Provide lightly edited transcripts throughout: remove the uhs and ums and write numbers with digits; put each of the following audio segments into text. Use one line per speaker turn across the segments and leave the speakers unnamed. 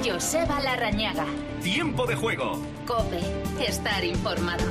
Joseba Larrañaga.
Tiempo de juego.
COPE. Estar informado.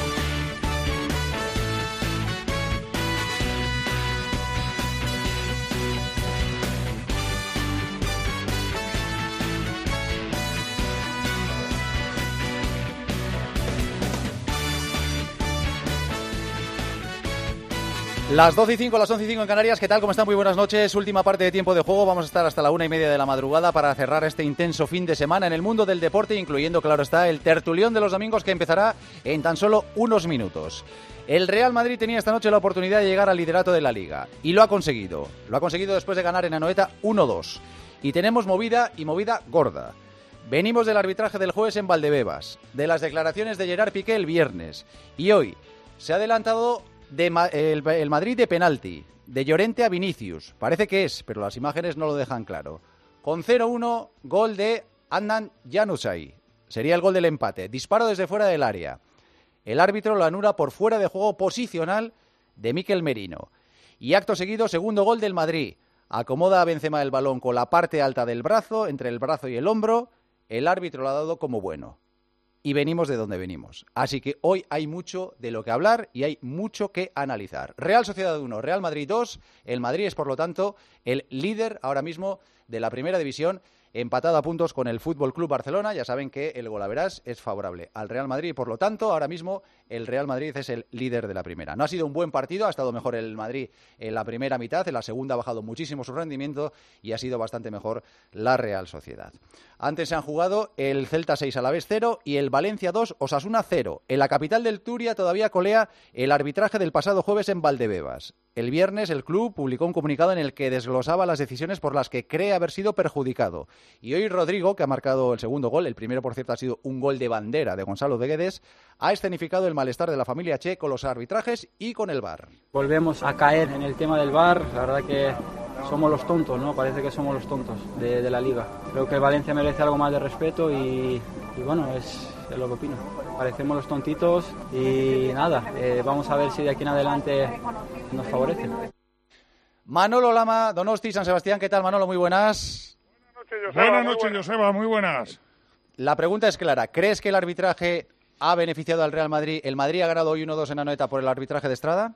Las 12:05, las 11:05 en Canarias. ¿Qué tal? ¿Cómo están? Muy buenas noches. Última parte de Tiempo de Juego. Vamos a estar hasta la 1:30 de la madrugada para cerrar este intenso fin de semana en el mundo del deporte, incluyendo, claro está, el tertulión de los domingos que empezará en tan solo unos minutos. El Real Madrid tenía esta noche la oportunidad de llegar al liderato de la Liga y lo ha conseguido. Lo ha conseguido después de ganar en Anoeta 1-2. Y tenemos movida y movida gorda. Venimos del arbitraje del jueves en Valdebebas, de las declaraciones de Gerard Piqué el viernes y hoy se ha adelantado el Madrid de penalti, de Llorente a Vinicius. Parece que es, pero las imágenes no lo dejan claro. Con 0-1, gol de Adnan Januzaj. Sería el gol del empate. Disparo desde fuera del área. El árbitro lo anula por fuera de juego posicional de Mikel Merino. Y acto seguido, segundo gol del Madrid. Acomoda a Benzema el balón con la parte alta del brazo, entre el brazo y el hombro. El árbitro lo ha dado como bueno. Y venimos de donde venimos. Así que hoy hay mucho de lo que hablar y hay mucho que analizar. Real Sociedad 1, Real Madrid 2. El Madrid es, por lo tanto, el líder ahora mismo de la primera división, empatado a puntos con el Fútbol Club Barcelona. Ya saben que el golaverás es favorable al Real Madrid y, por lo tanto, ahora mismo el Real Madrid es el líder de la primera. No ha sido un buen partido, ha estado mejor el Madrid en la primera mitad, en la segunda ha bajado muchísimo su rendimiento y ha sido bastante mejor la Real Sociedad. Antes se han jugado el Celta 6 Alavés 0 y el Valencia 2 Osasuna 0. En la capital del Turia todavía colea el arbitraje del pasado jueves en Valdebebas. El viernes el club publicó un comunicado en el que desglosaba las decisiones por las que cree haber sido perjudicado. Y hoy Rodrigo, que ha marcado el segundo gol, el primero por cierto ha sido un gol de bandera de Gonzalo de Guedes, ha escenificado el malestar de la familia Che con los arbitrajes y con el VAR.
Volvemos a caer en el tema del VAR, la verdad que somos los tontos, ¿no? Parece que somos los tontos de la Liga. Creo que el Valencia merece algo más de respeto y bueno, es lo que opino. Parecemos los tontitos y nada, vamos a ver si de aquí en adelante nos favorece.
Manolo Lama, Donosti, San Sebastián, ¿qué tal, Manolo? Muy buenas.
Buenas noches, Joseba, muy buenas.
La pregunta es clara, ¿crees que el arbitraje ha beneficiado al Real Madrid? ¿El Madrid ha ganado hoy 1-2 en Anoeta por el arbitraje de Estrada?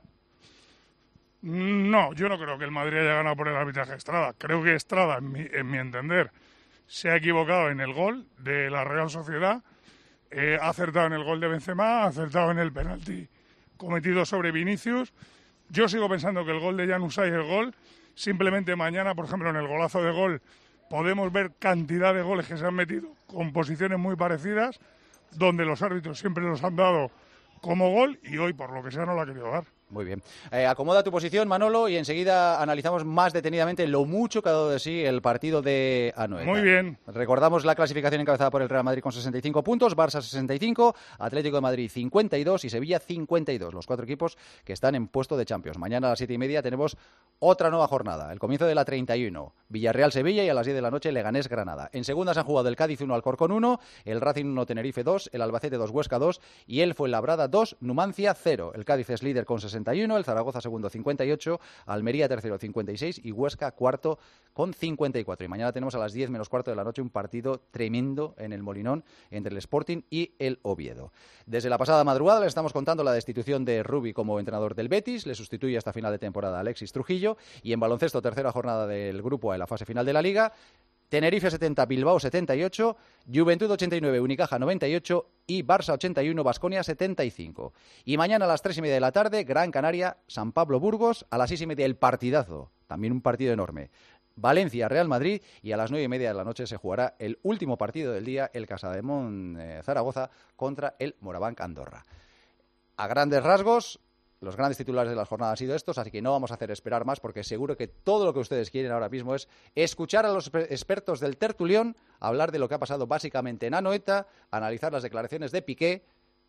No, yo no creo que el Madrid haya ganado por el arbitraje de Estrada. Creo que Estrada, en mi entender, se ha equivocado en el gol de la Real Sociedad. Ha acertado en el gol de Benzema, ha acertado en el penalti cometido sobre Vinicius. Yo sigo pensando que el gol de Januzaj es el gol. Simplemente mañana, por ejemplo, en el golazo de gol, podemos ver cantidad de goles que se han metido con posiciones muy parecidas, donde los árbitros siempre los han dado como gol y hoy, por lo que sea, no lo ha querido dar.
Muy bien. Acomoda tu posición, Manolo, y enseguida analizamos más detenidamente lo mucho que ha dado de sí el partido de Anoeta.
Muy bien.
Recordamos la clasificación encabezada por el Real Madrid con 65 puntos, Barça 65, Atlético de Madrid 52 y Sevilla 52. Los cuatro equipos que están en puesto de Champions. Mañana a las 7:30 tenemos otra nueva jornada. El comienzo de la 31. Villarreal-Sevilla y a las 10 de la noche Leganés-Granada. En segunda se han jugado el Cádiz 1, Alcorcón 1, el Racing 1, Tenerife 2, el Albacete 2, Huesca 2 y el Fuenlabrada 2, Numancia 0. El Cádiz es líder con 61, el Zaragoza segundo 58, Almería tercero 56 y Huesca cuarto con 54. Y mañana tenemos a las 10 menos cuarto de la noche un partido tremendo en el Molinón entre el Sporting y el Oviedo. Desde la pasada madrugada les estamos contando la destitución de Rubi como entrenador del Betis, le sustituye hasta final de temporada Alexis Trujillo y en baloncesto tercera jornada del grupo A en la fase final de la Liga. Tenerife 70, Bilbao 78, Juventud 89, Unicaja 98 y Barça 81, Baskonia 75. Y mañana a las 3:30 de la tarde, Gran Canaria, San Pablo Burgos, a las 6:30 el partidazo, también un partido enorme. Valencia, Real Madrid y a las 9:30 de la noche se jugará el último partido del día, el Casademont Zaragoza contra el Morabanc Andorra. A grandes rasgos, los grandes titulares de la jornada han sido estos, así que no vamos a hacer esperar más porque seguro que todo lo que ustedes quieren ahora mismo es escuchar a los expertos del tertulión hablar de lo que ha pasado básicamente en Anoeta, analizar las declaraciones de Piqué,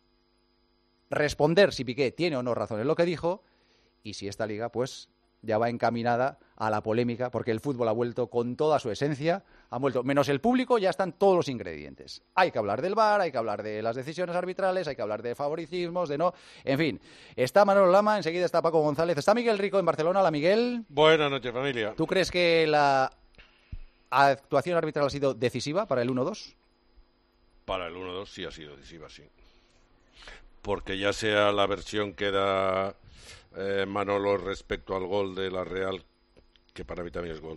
responder si Piqué tiene o no razón en lo que dijo y si esta liga pues ya va encaminada a la polémica porque el fútbol ha vuelto con toda su esencia, ha vuelto, menos el público, ya están todos los ingredientes. Hay que hablar del VAR, hay que hablar de las decisiones arbitrales, hay que hablar de favoritismos, de no... En fin, está Manolo Lama, enseguida está Paco González, está Miguel Rico en Barcelona. Hola, Miguel.
Buenas noches, familia.
¿Tú crees que la actuación arbitral ha sido decisiva para el 1-2?
Para el 1-2 sí ha sido decisiva, sí. Porque ya sea la versión que da Manolo respecto al gol de la Real, que para mí también es gol,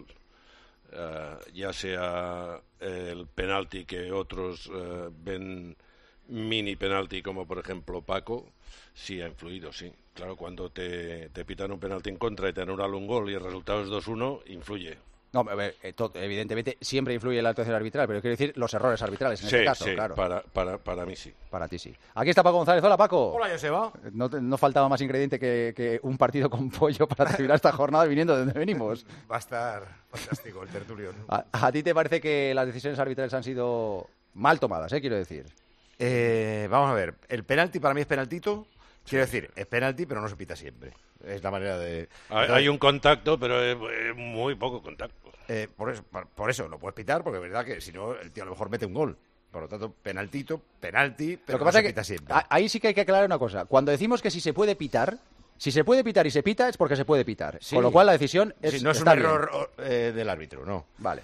ya sea el penalti que otros ven mini penalti, como por ejemplo Paco, sí ha influido, sí. Claro, cuando te pitan un penalti en contra y te anulan un gol y el resultado es 2-1, influye.
No, evidentemente siempre influye la actuación arbitral, pero quiero decir los errores arbitrales en este caso,
sí,
claro.
Para mí sí.
Para ti sí. Aquí está Paco González. Hola, Paco.
Hola, Joseba.
No faltaba más ingrediente que un partido con pollo para terminar esta jornada viniendo de donde venimos.
Va a estar fantástico el tertulión.
¿A ti te parece que las decisiones arbitrales han sido mal tomadas, quiero decir?
Vamos a ver, el penalti para mí es penaltito. Quiero decir, es penalti, pero no se pita siempre. Es la manera de...
Hay un contacto, pero es muy poco contacto.
Por eso lo puedes pitar, porque es verdad que si no, el tío a lo mejor mete un gol. Por lo tanto, penalti, pero no se pita siempre.
Ahí sí que hay que aclarar una cosa. Cuando decimos que si se puede pitar y se pita, es porque se puede pitar. Sí. Con lo cual la decisión es...
no es un error del árbitro, no.
Vale.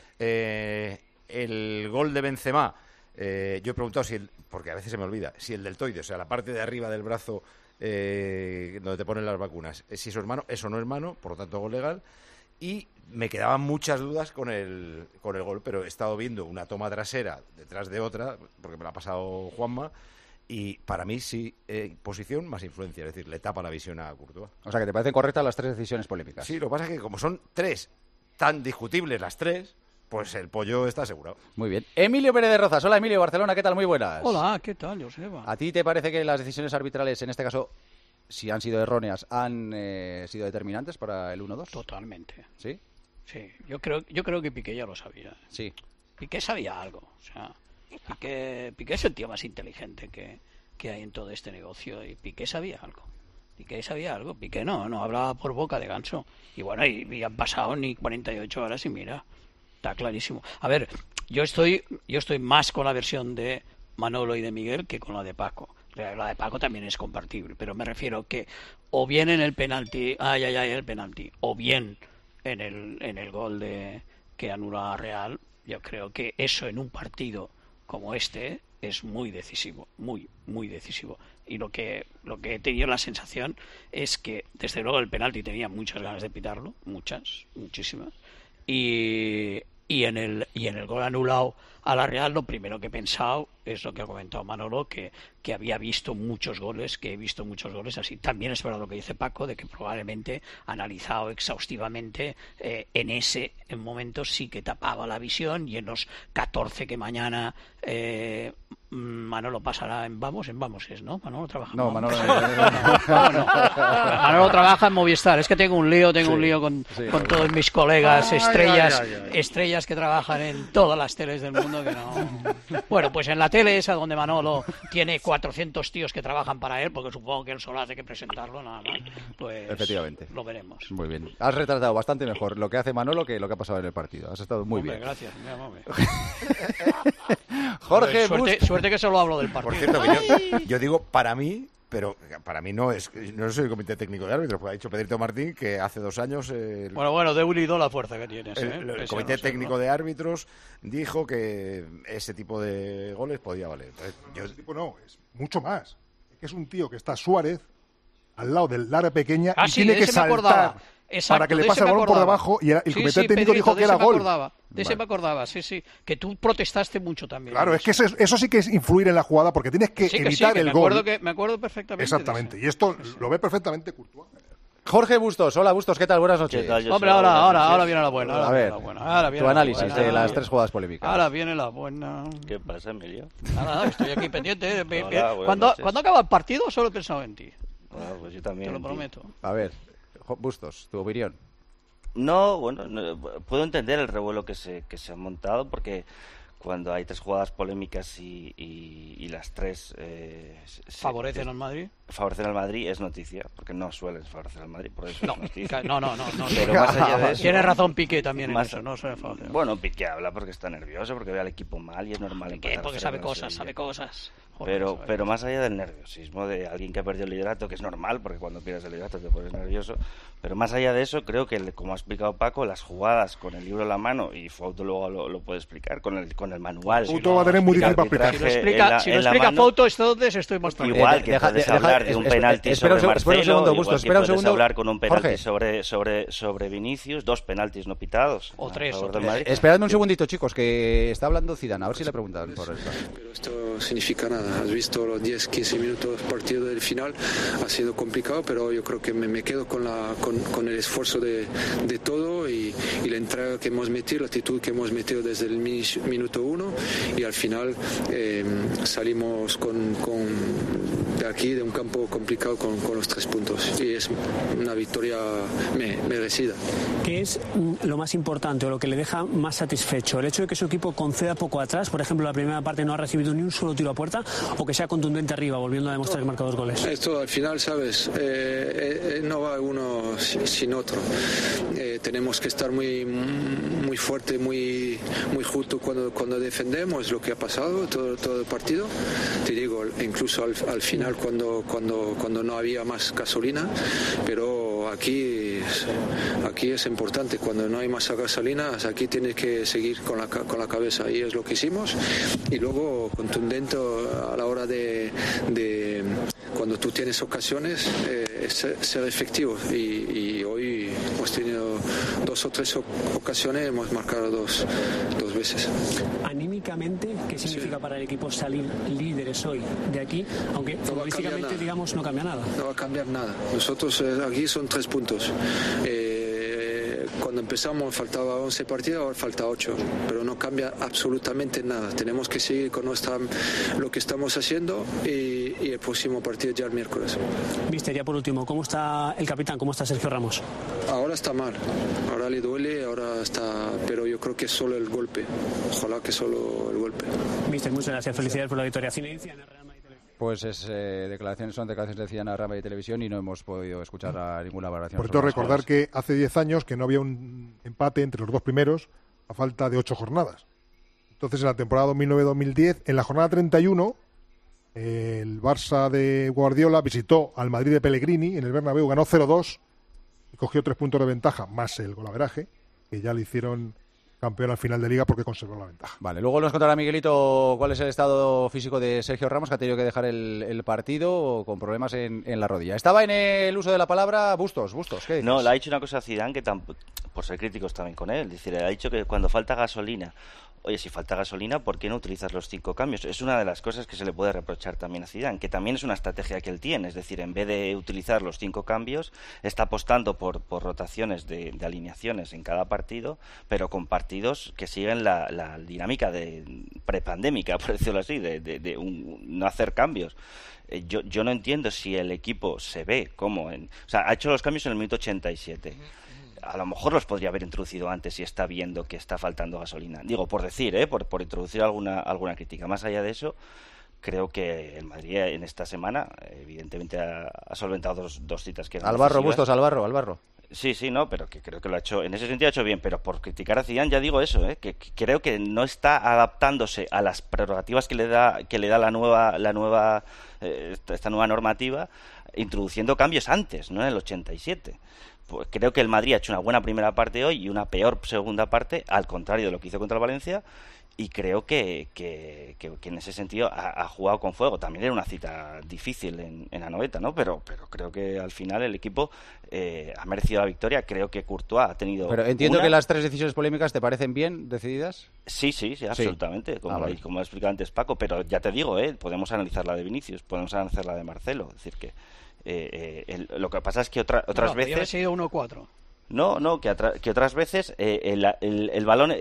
El gol de Benzema, yo he preguntado porque a veces se me olvida, si el deltoide, o sea, la parte de arriba del brazo donde te ponen las vacunas, si eso es mano, eso no es mano, por lo tanto gol legal. Y me quedaban muchas dudas con el gol, pero he estado viendo una toma trasera detrás de otra, porque me la ha pasado Juanma, y para mí sí, posición más influencia, es decir, le tapa la visión a Courtois.
O sea, que te parecen correctas las 3 decisiones polémicas.
Sí, lo que pasa es que como son 3 tan discutibles las 3, pues el pollo está asegurado.
Muy bien. Emilio Pérez de Rozas. Hola, Emilio, Barcelona, ¿qué tal? Muy buenas.
Hola, ¿qué tal, Joseba?
¿A ti te parece que las decisiones arbitrales, en este caso, si han sido erróneas, han sido determinantes para el 1-2?
Totalmente.
¿Sí?
Sí, yo creo que Piqué ya lo sabía.
Sí.
Piqué sabía algo. O sea, Piqué es el tío más inteligente que hay en todo este negocio, y Piqué sabía algo. Piqué no hablaba por boca de ganso. Y bueno, y han pasado ni 48 horas y mira, está clarísimo. A ver, yo estoy más con la versión de Manolo y de Miguel que con la de Paco. La de Paco también es compartible, pero me refiero que o bien en el penalti, el penalti, o bien en el gol que anula a Real. Yo creo que eso en un partido como este es muy decisivo, muy, muy decisivo. Y lo que he tenido la sensación es que, desde luego, el penalti tenía muchas ganas de pitarlo, muchísimas. Y en el gol anulado a la Real, lo primero que he pensado es lo que ha comentado Manolo, que había visto muchos goles, así. También es verdad lo que dice Paco, de que probablemente analizado exhaustivamente en ese momento sí que tapaba la visión, y en los 14 que mañana Manolo pasará en Vamos es, ¿no? Manolo trabaja en
No,
Vamos.
Manolo
Manolo trabaja en Movistar. Es que tengo un lío con todos mis colegas, estrellas que trabajan en todas las teles del mundo, que no. Bueno, pues en la tele esa donde Manolo tiene 400 tíos que trabajan para él, porque supongo que él solo hace que presentarlo, nada más, pues
efectivamente
lo veremos.
Muy bien. Has retratado bastante mejor lo que hace Manolo que lo que ha pasado en el partido. Has estado muy
Hombre,
bien.
Gracias.
Jorge,
suerte que solo hablo del partido.
Por cierto, que yo digo para mí, pero para mí no soy el comité técnico de árbitros, porque ha dicho Pedrito Martín que hace 2 años
Bueno, de unido la fuerza que tienes.
el comité técnico de árbitros dijo que ese tipo de goles podía valer. Entonces,
Ese tipo no, es mucho más. Es un tío que está Suárez al lado del área pequeña y tiene que saltar para que le pase el balón por debajo, y el comité técnico dijo que era gol.
De ese me acordaba, sí. Que tú protestaste mucho también.
Claro, es que eso sí que es influir en la jugada, porque tienes que evitar el gol.
Me acuerdo perfectamente.
Exactamente, y esto lo ve perfectamente Courtois.
Jorge Bustos. Hola, Bustos, ¿qué tal? Buenas noches.
Hombre, ahora viene la buena.
A ver, tu análisis de las 3 jugadas polémicas.
Ahora viene la buena.
¿Qué pasa, Emilio?
Nada, estoy aquí pendiente.
Cuando
acaba el partido solo he pensado en ti.
Bueno, pues yo también.
Te lo prometo.
A ver, Bustos, tu opinión.
No, puedo entender el revuelo que se ha montado, porque cuando hay 3 jugadas polémicas y las 3
¿favorecen al Madrid?
Favorecen al Madrid es noticia, porque no suelen favorecer al Madrid, por eso
no,
es noticia.
No.
Pero más allá de eso...
Tiene razón Piqué también en eso, no suele favorecer.
Bueno, Piqué habla porque está nervioso, porque ve al equipo mal y es normal.
Piqué porque sabe cosas.
Pero más allá del nerviosismo de alguien que ha perdido el liderato, que es normal, porque cuando pierdes el liderato te pones nervioso, pero más allá de eso, creo que, como ha explicado Paco, las jugadas con el libro en la mano, y Fouto luego lo puede explicar, con el manual.
Fouto va a tener muy difícil para explicar.
Si lo explica Fouto, entonces estoy más tranquilo.
Igual que puedes hablar de un penalti sobre Marcelo, igual que puedes hablar con un penalti sobre Vinicius, 2 penaltis no pitados.
O 3. Esperadme un segundito, chicos, que está hablando Zidane, a ver si le preguntan por esto.
Pero esto significa nada. Has visto los 10-15 minutos partido del final, ha sido complicado, pero yo creo que me quedo con el esfuerzo de todo y la entrega que hemos metido, la actitud que hemos metido desde el minuto 1, y al final salimos de aquí, de un campo complicado, con los 3 puntos, y es una victoria merecida.
¿Qué es lo más importante o lo que le deja más satisfecho? ¿El hecho de que su equipo conceda poco atrás? Por ejemplo, la primera parte no ha recibido ni un solo tiro a puerta, o que sea contundente arriba, volviendo a demostrar que marca 2 goles.
Esto al final, ¿sabes? No va uno sin otro. Tenemos que estar muy fuerte, muy justo cuando defendemos, lo que ha pasado todo el partido. Te digo, incluso al final cuando no había más gasolina, pero aquí es importante, cuando no hay más gasolina, aquí tienes que seguir con la cabeza, y es lo que hicimos. Y luego contundente a la hora de cuando tú tienes ocasiones, ser efectivo, y hoy hemos tenido 2 o 3 ocasiones, hemos marcado dos veces.
Anímicamente, ¿qué significa para el equipo salir líderes hoy de aquí? Aunque futbolísticamente, digamos, no cambia nada.
No va a cambiar nada. Nosotros aquí son 3 puntos. Cuando empezamos faltaba 11 partidos, ahora falta 8, pero no cambia absolutamente nada. Tenemos que seguir con lo que estamos haciendo, y el próximo partido ya el miércoles.
Mister, ya por último, ¿cómo está el capitán? ¿Cómo está Sergio Ramos?
Ahora está mal, ahora le duele, pero yo creo que es solo el golpe. Ojalá que solo el golpe.
Mister, muchas gracias, felicidades por la victoria.
Pues son declaraciones de Zidane a Rama y Televisión, y no hemos podido escuchar a ninguna valoración.
Por cierto, recordar que hace 10 años que no había un empate entre los 2 primeros a falta de 8 jornadas. Entonces, en la temporada 2009-2010, en la jornada 31, el Barça de Guardiola visitó al Madrid de Pellegrini en el Bernabéu, ganó 0-2 y cogió 3 puntos de ventaja, más el golaveraje, que ya le hicieron campeón al final de Liga porque conservó la ventaja.
Vale, luego nos contará Miguelito cuál es el estado físico de Sergio Ramos, que ha tenido que dejar el partido con problemas en la rodilla. Estaba en el uso de la palabra Bustos, ¿qué dices?
No, le ha dicho una cosa a Zidane, que por ser críticos también con él, le ha dicho que cuando falta gasolina, oye, si falta gasolina, ¿por qué no utilizas los 5 cambios? Es una de las cosas que se le puede reprochar también a Zidane, que también es una estrategia que él tiene, es decir, en vez de utilizar los 5 cambios, está apostando por rotaciones de alineaciones en cada partido, pero con partidos que siguen la dinámica de prepandémica, por decirlo así, de no hacer cambios. Yo no entiendo si el equipo se ve como o sea, ha hecho los cambios en el minuto 87. A lo mejor los podría haber introducido antes si está viendo que está faltando gasolina. Digo, por decir, por introducir alguna crítica. Más allá de eso, creo que el Madrid en esta semana, evidentemente, ha solventado dos citas que eran
Albarro, Bustos, Albarro.
Sí, no, pero que creo que lo ha hecho, en ese sentido ha hecho bien, pero por criticar a Zidane ya digo eso, que creo que no está adaptándose a las prerrogativas que le da esta nueva normativa, introduciendo cambios antes, no en el 87. Pues creo que el Madrid ha hecho una buena primera parte hoy y una peor segunda parte, al contrario de lo que hizo contra el Valencia, y creo que en ese sentido ha jugado con fuego. También era una cita difícil en Anoeta, ¿no? Pero creo que al final el equipo ha merecido la victoria. Creo que Courtois ha tenido...
Pero entiendo que las 3 decisiones polémicas te parecen bien decididas.
Sí, absolutamente, como ha explicado antes Paco, pero ya te digo, podemos analizar la de Vinicius, podemos analizar la de Marcelo, es decir que lo que pasa es que otras veces...
Había sido 1-4.
No, que otras veces el balón,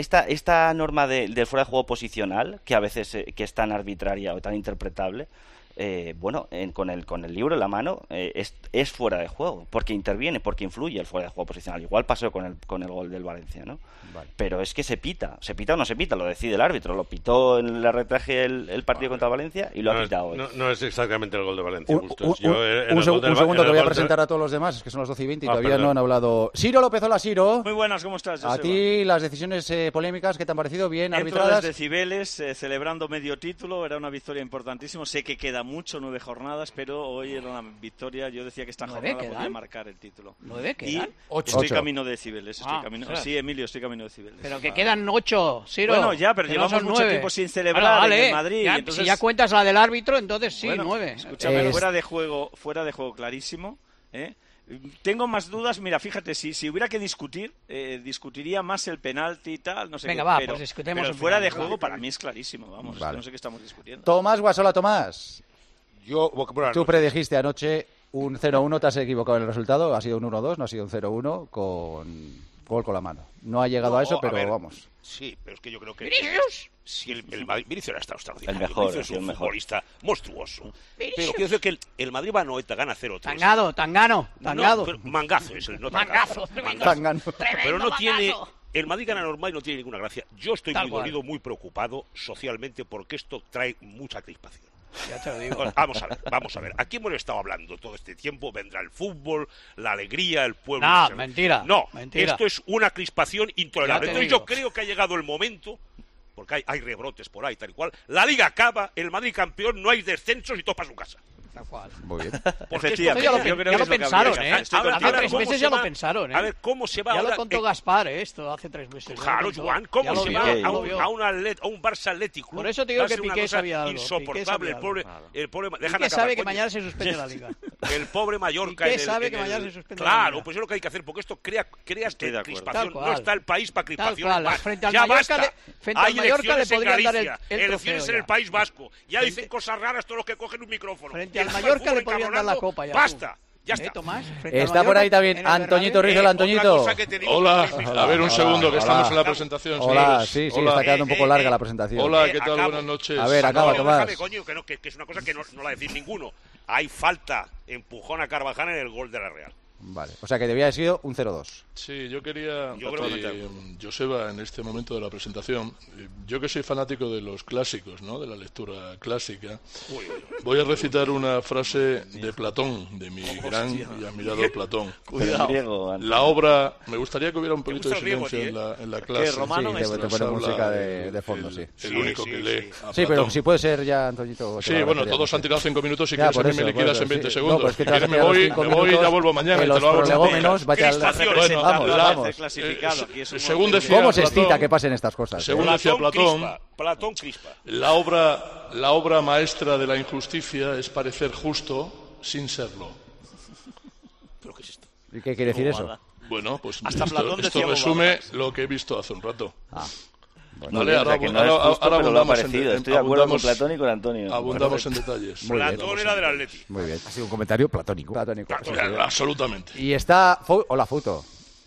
esta norma de fuera de juego posicional, que a veces que es tan arbitraria o tan interpretable, con el libro en la mano, es fuera de juego, porque interviene, porque influye el fuera de juego posicional. Igual pasó con el gol del Valencia, ¿no? Vale. Pero es que se pita o no se pita, lo decide el árbitro. Lo pitó en el arbitraje el partido contra Valencia y lo ha pitado hoy.
No es exactamente el gol de Valencia.
Un segundo que voy a presentar a todos los demás, es que son las 12:20 y todavía no han hablado. Ciro López, hola Ciro.
Muy buenas, ¿cómo estás,
Joseba? A ti las decisiones polémicas, ¿qué te han parecido? Bien arbitradas.
Desde Cibeles, celebrando medio título, era una victoria importantísima. Sé que queda mucho, 9 jornadas, pero hoy era una victoria. Yo decía que esta jornada podía marcar el título.
9 quedan.
Estoy camino de Cibeles. Sí, Emilio, estoy camino de Cibeles.
Pero que quedan 8, Ciro.
Bueno, ya, pero llevamos mucho tiempo sin celebrar en el Madrid.
Ya,
entonces...
Si ya cuentas la del árbitro, entonces sí, 9.
Escúchame, fuera de juego clarísimo. Tengo más dudas. Mira, fíjate, si hubiera que discutir, discutiría más el penalti y tal, no sé.
Venga,
pero,
pues discutemos.
Pero fuera de juego para mí es clarísimo, vamos, no sé qué estamos discutiendo.
Tomás Guasola, Tomás.
Bueno,
tú predijiste anoche un 0-1, te has equivocado en el resultado, ha sido un 1-2, no ha sido un 0-1 con gol con la mano. No ha llegado a eso, pero vamos.
Sí, pero es que yo creo que...
¿Vinicius?
Sí, el Madrid... Vinicius era extraordinario.
El mejor,
Vinicius es un futbolista monstruoso.
¿Vinicius?
Pero quiero decir que el Madrid Banoeta gana 0-3.
Tangano.
No, pero mangazo es el no
Mangazo.
Pero no tiene... El Madrid gana normal y no tiene ninguna gracia. Yo estoy muy dolido, muy preocupado socialmente porque esto trae mucha crispación.
Ya te lo digo.
Vamos a ver. Aquí hemos estado hablando todo este tiempo. Vendrá el fútbol, la alegría, el pueblo.
No, mentira.
No,
mentira.
Esto es una crispación intolerable. Entonces yo creo que ha llegado el momento, porque hay rebrotes por ahí, tal y cual. La Liga acaba, el Madrid campeón, no hay descensos y todo para su casa.
Muy bien.
Efectivamente,
ya lo pensaron, ¿eh? Hace 3 meses ya lo pensaron, ¿eh?
A ver, ¿cómo se va
ya
ahora?
lo contó Gaspar, esto, hace 3 meses.
Claro, Joan, ¿cómo se va a un Barça Atlético?
Por eso te digo que Piqué sabía algo.
Insoportable, el pobre...
Piqué sabe que mañana se suspende la Liga.
El pobre Mallorca...
Piqué sabe que mañana se suspende la Liga.
Claro, pues es lo que hay que hacer, porque esto crea crispación. No está el país para crispación.
Frente al
Ya
Mallorca le
podrían
dar el
elecciones en el País Vasco. Ya dicen cosas raras todos los que cogen un micrófono.
Frente al Mallorca le podrían dar la copa ya.
¡Basta! Ya está.
Tomás,
está por ahí también Antoñito Rizzo, Antoñito.
Hola, a ver un segundo, que estamos en la presentación.
Hola, sí, está quedando un poco larga la presentación.
Hola, ¿qué tal? Buenas noches.
A ver, acaba, Tomás.
Déjame, coño, que es una cosa que no la decís ninguno. Hay falta, empujón a Carvajal en el gol de la Real.
Vale, o sea que debía haber sido un 0-2.
Sí, yo quería, Joseba, en este momento de la presentación, yo que soy fanático de los clásicos, ¿no? De la lectura clásica, voy a recitar una frase de Platón, de mi gran y admirado Platón.
Cuidado.
La obra, me gustaría que hubiera un poquito de silencio en la clase.
Sí, te pone música de fondo, sí.
El único que lee a
Sí, pero si puede ser ya, Antoñito.
Sí, bueno, todos han tirado 5 minutos y quieres a mí me liquidas en 20 segundos.
No, pues
si quieres me voy y ya vuelvo mañana.
Los prolegómenos, vaya al...
Vamos. Según decía
¿Cómo se excita que pasen estas cosas?
Según decía
Platón crispa.
La obra maestra de la injusticia es parecer justo sin serlo.
¿Pero qué es esto?
¿Y qué quiere decir eso?
Bueno, pues
esto
resume lo que he visto hace un rato.
Bueno, vale, ahora lo ha parecido. Estoy de acuerdo con Platón y con Antonio.
Abundamos en detalles.
Platón era del Atleti.
Muy bien.
Ha sido un comentario platónico.
Absolutamente.
Y está... Hola, Fouto.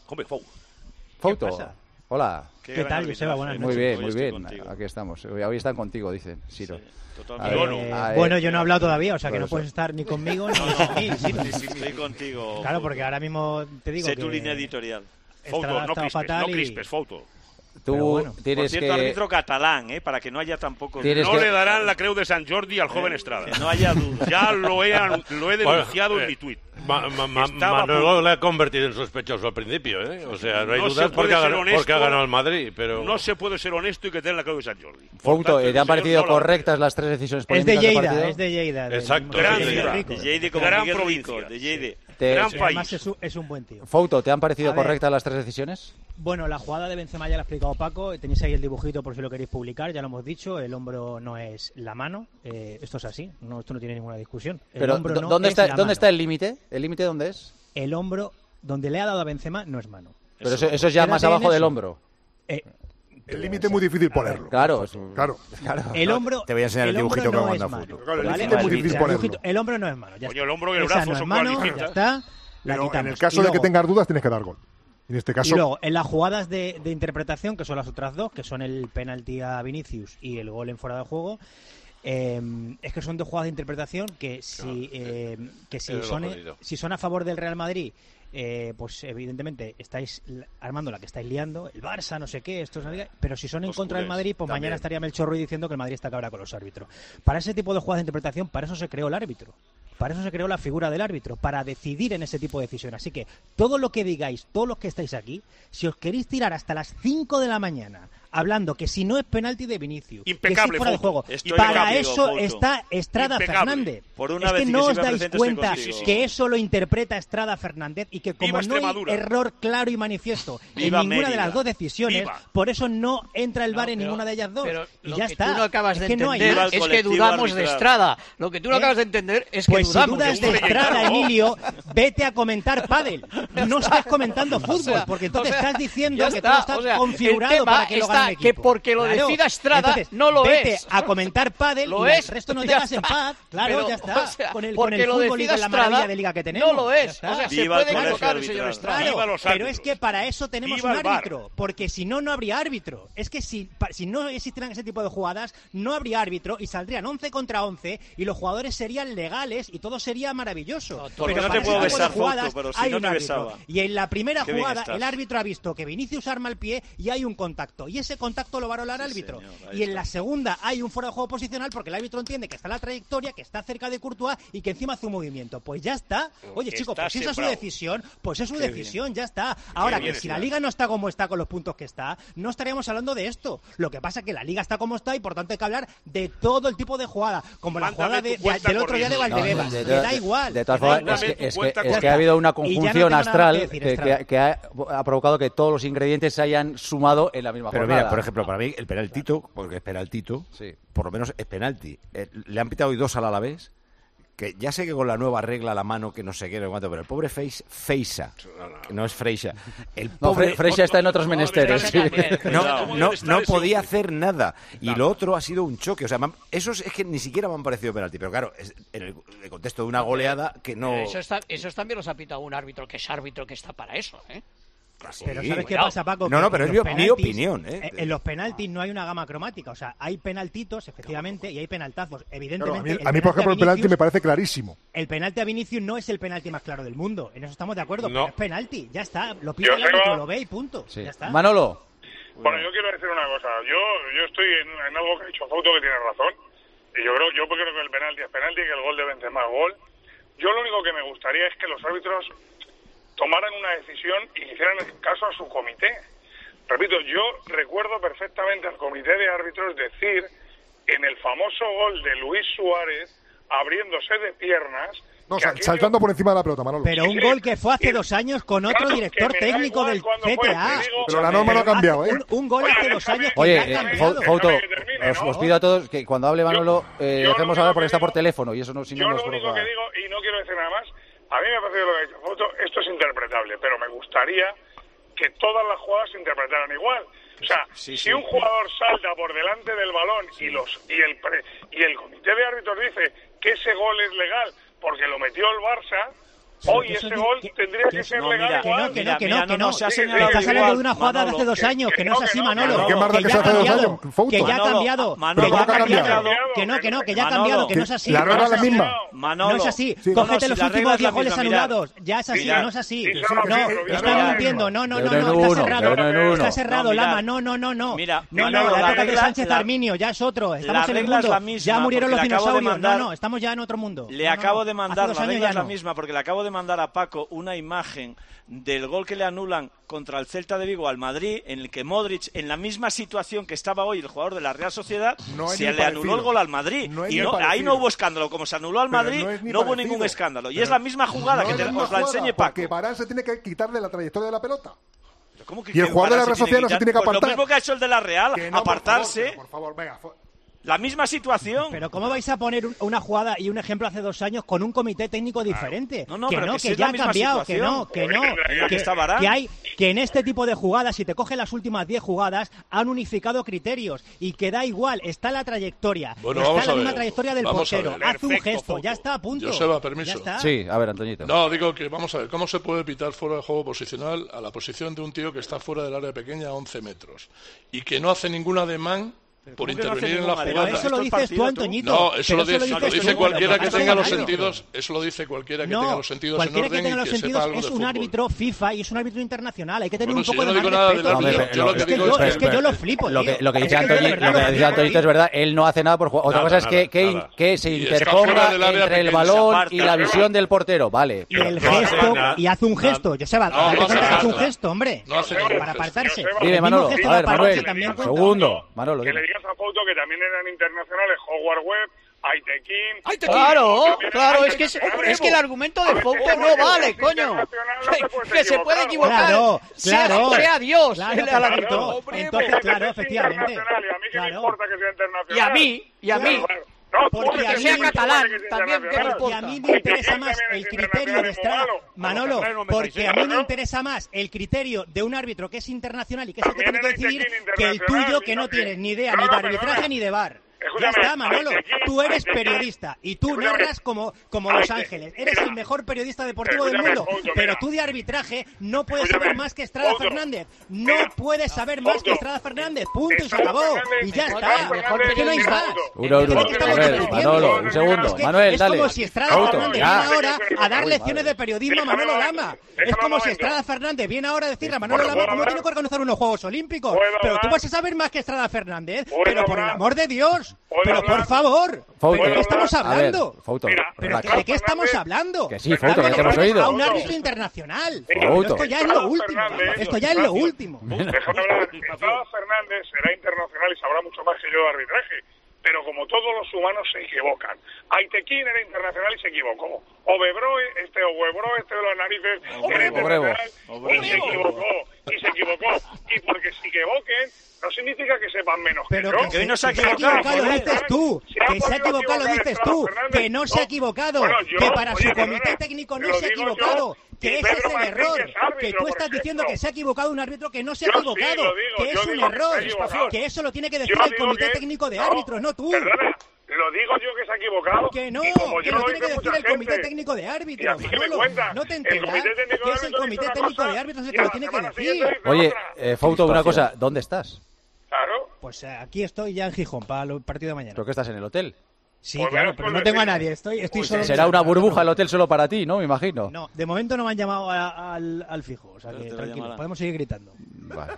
Fouto.
Hola.
¿Qué tal, Joseba? Buenas noches.
Muy bien. Aquí estamos. Hoy están contigo, dicen, Ciro.
Bueno, yo no he hablado todavía, o sea que no puedes estar ni conmigo ni conmigo.
Estoy contigo.
Claro, porque ahora mismo te digo
sé tu línea editorial.
Fouto, no
crispes,
Tú
Por
tienes
cierto, árbitro catalán, para que no haya tampoco...
No le darán la Creu de Sant Jordi al joven Estrada.
Que no haya duda.
Ya lo he denunciado en mi tuit.
Manolo le ha convertido en sospechoso al principio, ¿eh? O sea, no hay dudas porque ha ganado el Madrid, pero...
No se puede ser honesto y que tenga la Creu de Sant Jordi.
Fouto, ¿te han parecido correctas las 3 decisiones polémicas del partido?
Es de Lleida.
Exacto.
Gran provincia.
Gran país.
Además es un buen tío.
Fouto, ¿te han parecido correctas las 3 decisiones?
Bueno, la jugada de Benzema ya la ha explicado Paco. Tenéis ahí el dibujito por si lo queréis publicar. Ya lo hemos dicho. El hombro no es la mano. Esto es así. Esto no tiene ninguna discusión.
Pero ¿dónde está el límite? ¿El límite dónde es?
El hombro donde le ha dado a Benzema no es mano.
Pero eso es ya más abajo del hombro.
El límite es muy difícil ponerlo.
Claro.
El hombro.
Te voy a enseñar el dibujito que me manda foto.
El límite es muy difícil ponerlo.
El hombro no es mano.
Coño, el hombro y el brazo son
mano, ya está.
Pero en el caso de que tengas dudas tienes que dar gol. En este caso...
Y luego, en las jugadas de interpretación, que son las otras dos, que son el penalti a Vinicius y el gol en fuera de juego, es que son dos jugadas de interpretación que si son a favor del Real Madrid, pues evidentemente estáis armando la que estáis liando, el Barça, no sé qué, esto es una liga, pero si son en contra del Madrid, pues también. Mañana estaría Melchor Ruiz diciendo que el Madrid está cabra con los árbitros. Para ese tipo de jugadas de interpretación, para eso se creó el árbitro. Para eso se creó la figura del árbitro, para decidir en ese tipo de decisiones. Así que todo lo que digáis, todos los que estáis aquí, si os queréis tirar hasta las 5 de la mañana hablando que si no es penalti de Vinicius,
impecable,
que si fuera de juego,
Estoy
para
contigo,
eso
Fouto.
está Estrada
Impecable.
Fernández.
Por una
es
vez
que
que
no
se
os
me
dais
presente,
cuenta
estoy contigo.
que eso lo interpreta Estrada Fernández y que como
Viva
no hay
Extremadura.
error claro y manifiesto
Viva
en ninguna de
Mérida.
las dos decisiones,
Viva.
por eso no entra el VAR en ninguna de ellas dos.
Pero
y
lo
ya
que
está.
tú no acabas
Es
de
que no hay
entender
más.
es que dudamos de Estrada. Lo que tú no acabas de entender es que
Pues si
dudamos
dudas de Estrada, Emilio, vete a comentar pádel. No estés comentando fútbol, porque entonces estás diciendo
ya
que
está,
todo está
o sea,
configurado
el tema
para que lo gane el
está que
equipo.
porque lo
Claro.
decida Estrada,
Entonces,
no lo
vete
es.
a comentar pádel
Lo
y
es,
el resto no
ya
dejas en
está.
paz. Claro,
Pero,
ya está.
o sea,
con el
porque lo
fútbol y
decida
con la
Estrada,
maravilla de liga que tenemos.
no lo es.
Ya está.
O sea,
Viva
se
el
puede
colegio
equivocar el
arbitral.
señor Estrada.
Claro,
Viva los
pero
árbitros.
es que para eso tenemos
Viva
un
el VAR.
árbitro, porque si no, no habría árbitro. Es que si no existieran ese tipo de jugadas, no habría árbitro y saldrían 11 contra 11 y los jugadores serían legales y todo sería maravilloso.
Porque
Pero
no te
para
puedo
ese tipo de
besar,
jugadas
Fouto, pero si
hay
no
un
te
árbitro.
besaba.
Y en la primera
Qué bien
jugada
estás.
el árbitro ha visto que Vinicius arma el pie y hay un contacto. Y ese contacto lo va a rolar el árbitro.
señor, ahí
Y en
está.
la segunda hay un fuera de juego posicional porque el árbitro entiende que está en la trayectoria, que está cerca de Courtois y que encima hace un movimiento. Pues ya está. Oye, chicos,
Está
pues si esa es su
sembrado.
decisión, pues es su
Qué
decisión, ya está. Ahora,
bien
que si la
está.
liga no está como está con los puntos que está, no estaríamos hablando de esto. Lo que pasa es que la liga está como está y por tanto hay que hablar de todo el tipo de jugada, como la
Mándame
jugada
tu cuenta
del otro día de
corriente.
Valdebebas. Le da igual.
De todas
le da
formas,
igual.
es que ha habido una
Y ya no tengo
conjunción
nada
astral
que decir, Estrada.
que ha provocado que todos los ingredientes se hayan sumado en la misma
Pero
jornada.
mira, por ejemplo, para mí el penaltito, porque es penaltito,
Sí.
por lo menos es penalti. Le han pitado hoy 2 al Alavés, que ya sé que con la nueva regla la mano que no sé qué, no sé cuánto, pero el pobre Feisa, que no es Freixa, el
No,
pobre
Freixa está en otros menesteres. Sí.
no podía hacer nada. Y lo otro ha sido un choque. O sea, esos es que ni siquiera me han parecido penalti. Pero claro, es en el contexto de una goleada que no...
Esos también los ha pitado un árbitro que es árbitro que está para eso, ¿eh?
Pero
Sí.
¿sabes qué
Cuidado.
pasa, Paco?
No,
Que
pero
en
es
los
mi
penaltis-
opinión, ¿eh?
En los penaltis no hay una gama cromática. O sea, hay penaltitos, efectivamente, y hay penaltazos.
Claro,
Evidentemente.
a mí, por ejemplo, el penalti
Vinicius-
me parece clarísimo.
El penalti a Vinicius no es el penalti más claro del mundo. En eso estamos de acuerdo.
No.
Pero es penalti. Ya está. Lo pisa el
Joseba.
árbitro, lo ve y punto.
Sí.
Ya está.
Manolo.
Bueno, yo quiero decir una cosa. Yo estoy en algo que ha dicho Fouto, que tiene razón. Y yo creo que el penalti es penalti y que el gol de Benzema es gol. Yo lo único que me gustaría es que los árbitros tomaran una decisión y hicieran caso a su comité. Repito, yo recuerdo perfectamente al comité de árbitros decir en el famoso gol de Luis Suárez, abriéndose de piernas...
No,
que aquello-
saltando por encima de la pelota, Manolo.
Pero un gol que fue hace 2 años con otro
Claro,
director
que me da
técnico
igual
del
cuándo fue,
CTA.
te digo-
Pero la norma no ha cambiado, ¿eh?
Un gol
Oye,
hace 2 años que
Oye,
ya ha cambiado.
Fouto,
Déjame que termine, ¿no?
os pido a todos que cuando hable Manolo
Yo
dejemos
lo único
hablar porque
que
está por
digo-
teléfono y eso no, si no
Yo
nos
lo único
provoca.
que digo, y no quiero decir nada más, a mí me parece que lo que ha dicho Fouto, esto es interpretable, pero me gustaría que todas las jugadas se interpretaran igual. O sea, si un jugador salta por delante del balón y el comité de árbitros dice que ese gol es legal porque lo metió el Barça, hoy
que eso
ese
di-
gol
que-
tendría
que
que
eso-
ser
no,
legal
mira,
igual.
no, se ha
Sí,
señalado
Estás hablando
igual,
de una jugada de hace 2 años, que no es así, Manolo.
Pero qué más da que
ya
se
ha
hace 2
cambiado,
años, Fouto.
que ya ha
Manolo,
cambiado,
Manolo,
que ya ha
¿cómo que ha
cambiado,
cambiado?
que ya ha
Manolo,
cambiado, que no es así.
La regla es la misma.
Manolo,
No es así.
Sí.
Cógete
No, si
los
la
últimos
regla es
10
la
goles
misma, mirad.
anulados. Ya es así,
Mirad.
no es así.
Sí,
No,
sí,
estás
sí,
mintiendo. No,
De uno en
está
uno,
cerrado.
de uno en uno.
Está cerrado,
No, mirad.
Lama. No.
Mira,
No,
Manolo,
la
la
época de
regla-
Sánchez
la-
Arminio, ya es otro. Estamos en el
regla es
mundo.
la misma,
Ya murieron los
porque le acabo de
dinosaurios.
mandar-
No, estamos ya en otro mundo.
Le
No,
acabo de
hace
mandar,
2
la
años
regla
ya
es la
no.
misma, porque le acabo de mandar a Paco una imagen del gol que le anulan contra el Celta de Vigo al Madrid, en el que Modric, en la misma situación que estaba hoy el jugador de la Real Sociedad,
No es
se
ni
le anuló
parecido.
el gol al Madrid.
No es
y
ni
no, ahí
parecido.
no hubo escándalo. Como se anuló al
Pero
Madrid,
no es ni
no hubo
parecido.
ningún escándalo. Y
Pero
es la misma jugada,
no
que
es la misma
os la
jugada,
enseñe Paco.
Porque Varane se tiene que quitar de la trayectoria de la pelota.
¿Cómo que
Y el jugador de la
Varane
Real Sociedad no se
quitar?
tiene que
Pues
apartar.
lo mismo que ha hecho el de la Real,
Que no,
apartarse.
Por favor, venga.
La misma situación.
Pero ¿cómo vais a poner una jugada y un ejemplo hace 2 años con un comité técnico diferente?
No,
que
pero
no,
que si
que
es
ya
la
ha
misma
cambiado,
situación.
que no,
En la que está Varane.
que hay que en este tipo de jugadas, si te cogen las últimas 10 jugadas, han unificado criterios y que da igual, está la trayectoria,
Bueno,
está
vamos
la
a
misma
ver.
trayectoria del
Vamos a
portero,
ver.
hace un
Perfecto,
gesto,
Fouto.
ya está a punto.
Joseba, permiso.
Ya está.
Sí, a ver, Antoñito.
No, digo que vamos a ver, ¿cómo se puede pitar fuera de juego posicional a la posición de un tío que está fuera del área pequeña a 11 metros y que no hace ningún ademán por intervenir en la jugada.
Pero eso lo dices tú, Antoñito.
No, eso lo dice cualquiera que tenga los sentidos. Eso lo dice cualquiera que tenga los sentidos en orden y que sepa algo de fútbol.
Es un árbitro FIFA y es un árbitro internacional. Hay que tener un poco
de
más respeto. Es que yo lo flipo.
Lo que dice Antoñito es verdad. Él no hace nada por jugar. Otra cosa es que se interponga entre el balón y la visión del portero. Vale.
Y el gesto, y hace un gesto. Joseba, hace un gesto, hombre. Para apartarse.
Dime, Manolo. A ver, Manuel. Segundo. Manolo,
que le digas a Fouto que también eran internacionales Howard Webb, Aitekin.
Claro, es que el argumento de Fouto no vale, coño. Que se puede equivocar.
Claro.
Sea Dios.
Entonces, claro, efectivamente.
Y a mí que me importa que sea internacional.
Y a mí. Porque sea catalán, también que me importa.
Porque a mí me interesa más el criterio de Estrada. Manolo, porque a mí me interesa más el criterio de un árbitro que es internacional y que es el que tiene que decidir que el tuyo, que no tienes ni idea ni de arbitraje ni de VAR. Ya está, Manolo. Tú eres periodista y tú narras como Los Ángeles. Eres el mejor periodista deportivo del mundo. Pero tú de arbitraje no puedes saber más que Estrada Fernández. No puedes saber más que Estrada Fernández. Punto y se acabó. Y ya está. Es que no hay más.
Manolo, un segundo. Manuel, dale.
Es como si Estrada Fernández viene ahora a dar lecciones de periodismo a Manolo Lama. Es como si Estrada Fernández viene ahora a decirle a Manolo Lama cómo tiene que organizar unos Juegos Olímpicos. Pero tú vas a saber más que Estrada Fernández. Pero por el amor de Dios. Pero por favor, ¿de qué estamos hablando? ¿De qué estamos hablando?
Que sí, Fouto, que te hemos oído.
A un árbitro internacional. Esto ya es lo último. Esto ya es lo último.
Déjame hablar. Estrada Fernández será internacional y sabrá mucho más que yo de arbitraje. Pero como todos los humanos se equivocan. Aitekin era internacional y se equivocó. Webroe de las narices, era internacional y se equivocó. Y porque se equivoquen, no significa que sepan menos
pero
que
hoy no se ha equivocado, lo dices tú. Que se ha equivocado, lo dices tú. Que no se ha equivocado. Que para su comité técnico no se ha equivocado. Que ese es el error. Que tú estás diciendo que se ha equivocado un árbitro que no se ha equivocado. Que es un error. Que eso lo tiene que decir el comité técnico de árbitros, no tú.
Lo digo yo que se ha equivocado.
Que no, que lo tiene que decir el comité técnico de árbitros. ¿No te enteras? Que es el comité técnico de árbitros el que lo tiene que decir.
Oye, Fouto, una cosa. ¿Dónde estás?
Claro.
Pues aquí estoy ya en Gijón para el partido de mañana.
¿Pero qué estás en el hotel?
Sí, claro, pero no tengo a nadie. Estoy solo.
Será una burbuja el hotel solo para ti, ¿no? Me imagino.
No, de momento no me han llamado al fijo. O sea que tranquilo, podemos seguir gritando.
Vale.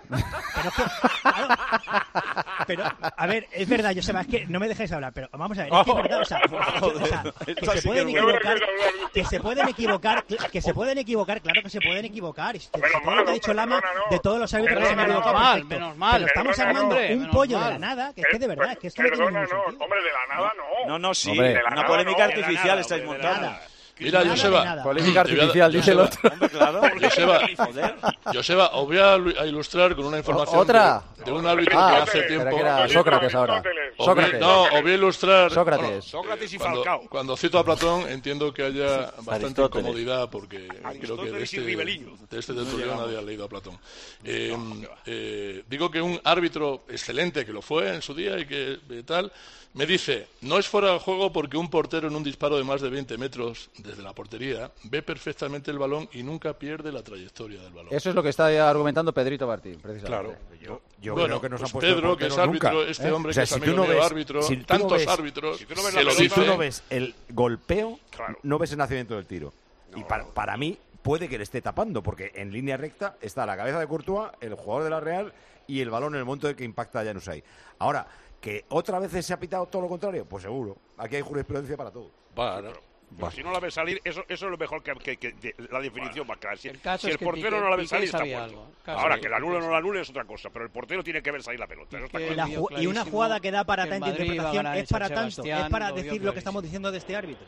Pero, a ver, es verdad, Joseba, es que no me dejáis hablar, pero vamos a ver, es que es verdad, o sea, que se pueden equivocar, que se pueden equivocar, claro que se pueden equivocar. Todo lo que ha dicho Lama, de todos los árbitros que se han equivocado,
menos mal.
Pero estamos armando un pollo de la nada, que es que de verdad, es que esto no tiene ningún sentido.
Hombre, de la nada no.
No, sí, una polémica artificial estáis montando.
Mira, Joseba,
polémica artificial, dice el otro.
Hombre, claro.
Joseba, os voy a ilustrar con una información
¿Otra?
de un árbitro que hace tiempo...
Que era Sócrates ahora. Sócrates.
No, os voy a ilustrar...
Sócrates
y Falcao.
Cuando cito a Platón entiendo que haya bastante incomodidad porque creo que de este tertuliano nadie ha leído a Platón. Digo que un árbitro excelente, que lo fue en su día y que tal... Me dice, no es fuera de juego porque un portero en un disparo de más de 20 metros desde la portería ve perfectamente el balón y nunca pierde la trayectoria del balón.
Eso es lo que está argumentando Pedrito Martín, precisamente.
Claro.
Yo
bueno,
creo que nos
pues
han puesto
Pedro, que es árbitro,
nunca,
este hombre
o sea,
que es amigo mío árbitro, tantos árbitros,
si tú no ves el golpeo, no ves el nacimiento del tiro. Y para mí puede que le esté tapando, porque en línea recta está la cabeza de Courtois, el jugador de la Real y el balón en el momento de que impacta a Januzaj. Ahora, ¿que otra vez se ha pitado todo lo contrario? Pues seguro. Aquí hay jurisprudencia para todo.
Si no la ves salir, eso es lo mejor que la definición va a quedar. Si el
que
portero no la ve salir, está muerto. Ahora, que la anule o no la anule es otra cosa, pero el portero tiene que ver salir la pelota. Eso está claro.
Y una jugada que da para tanta interpretación es para tanto, es para decir lo que estamos diciendo de este árbitro.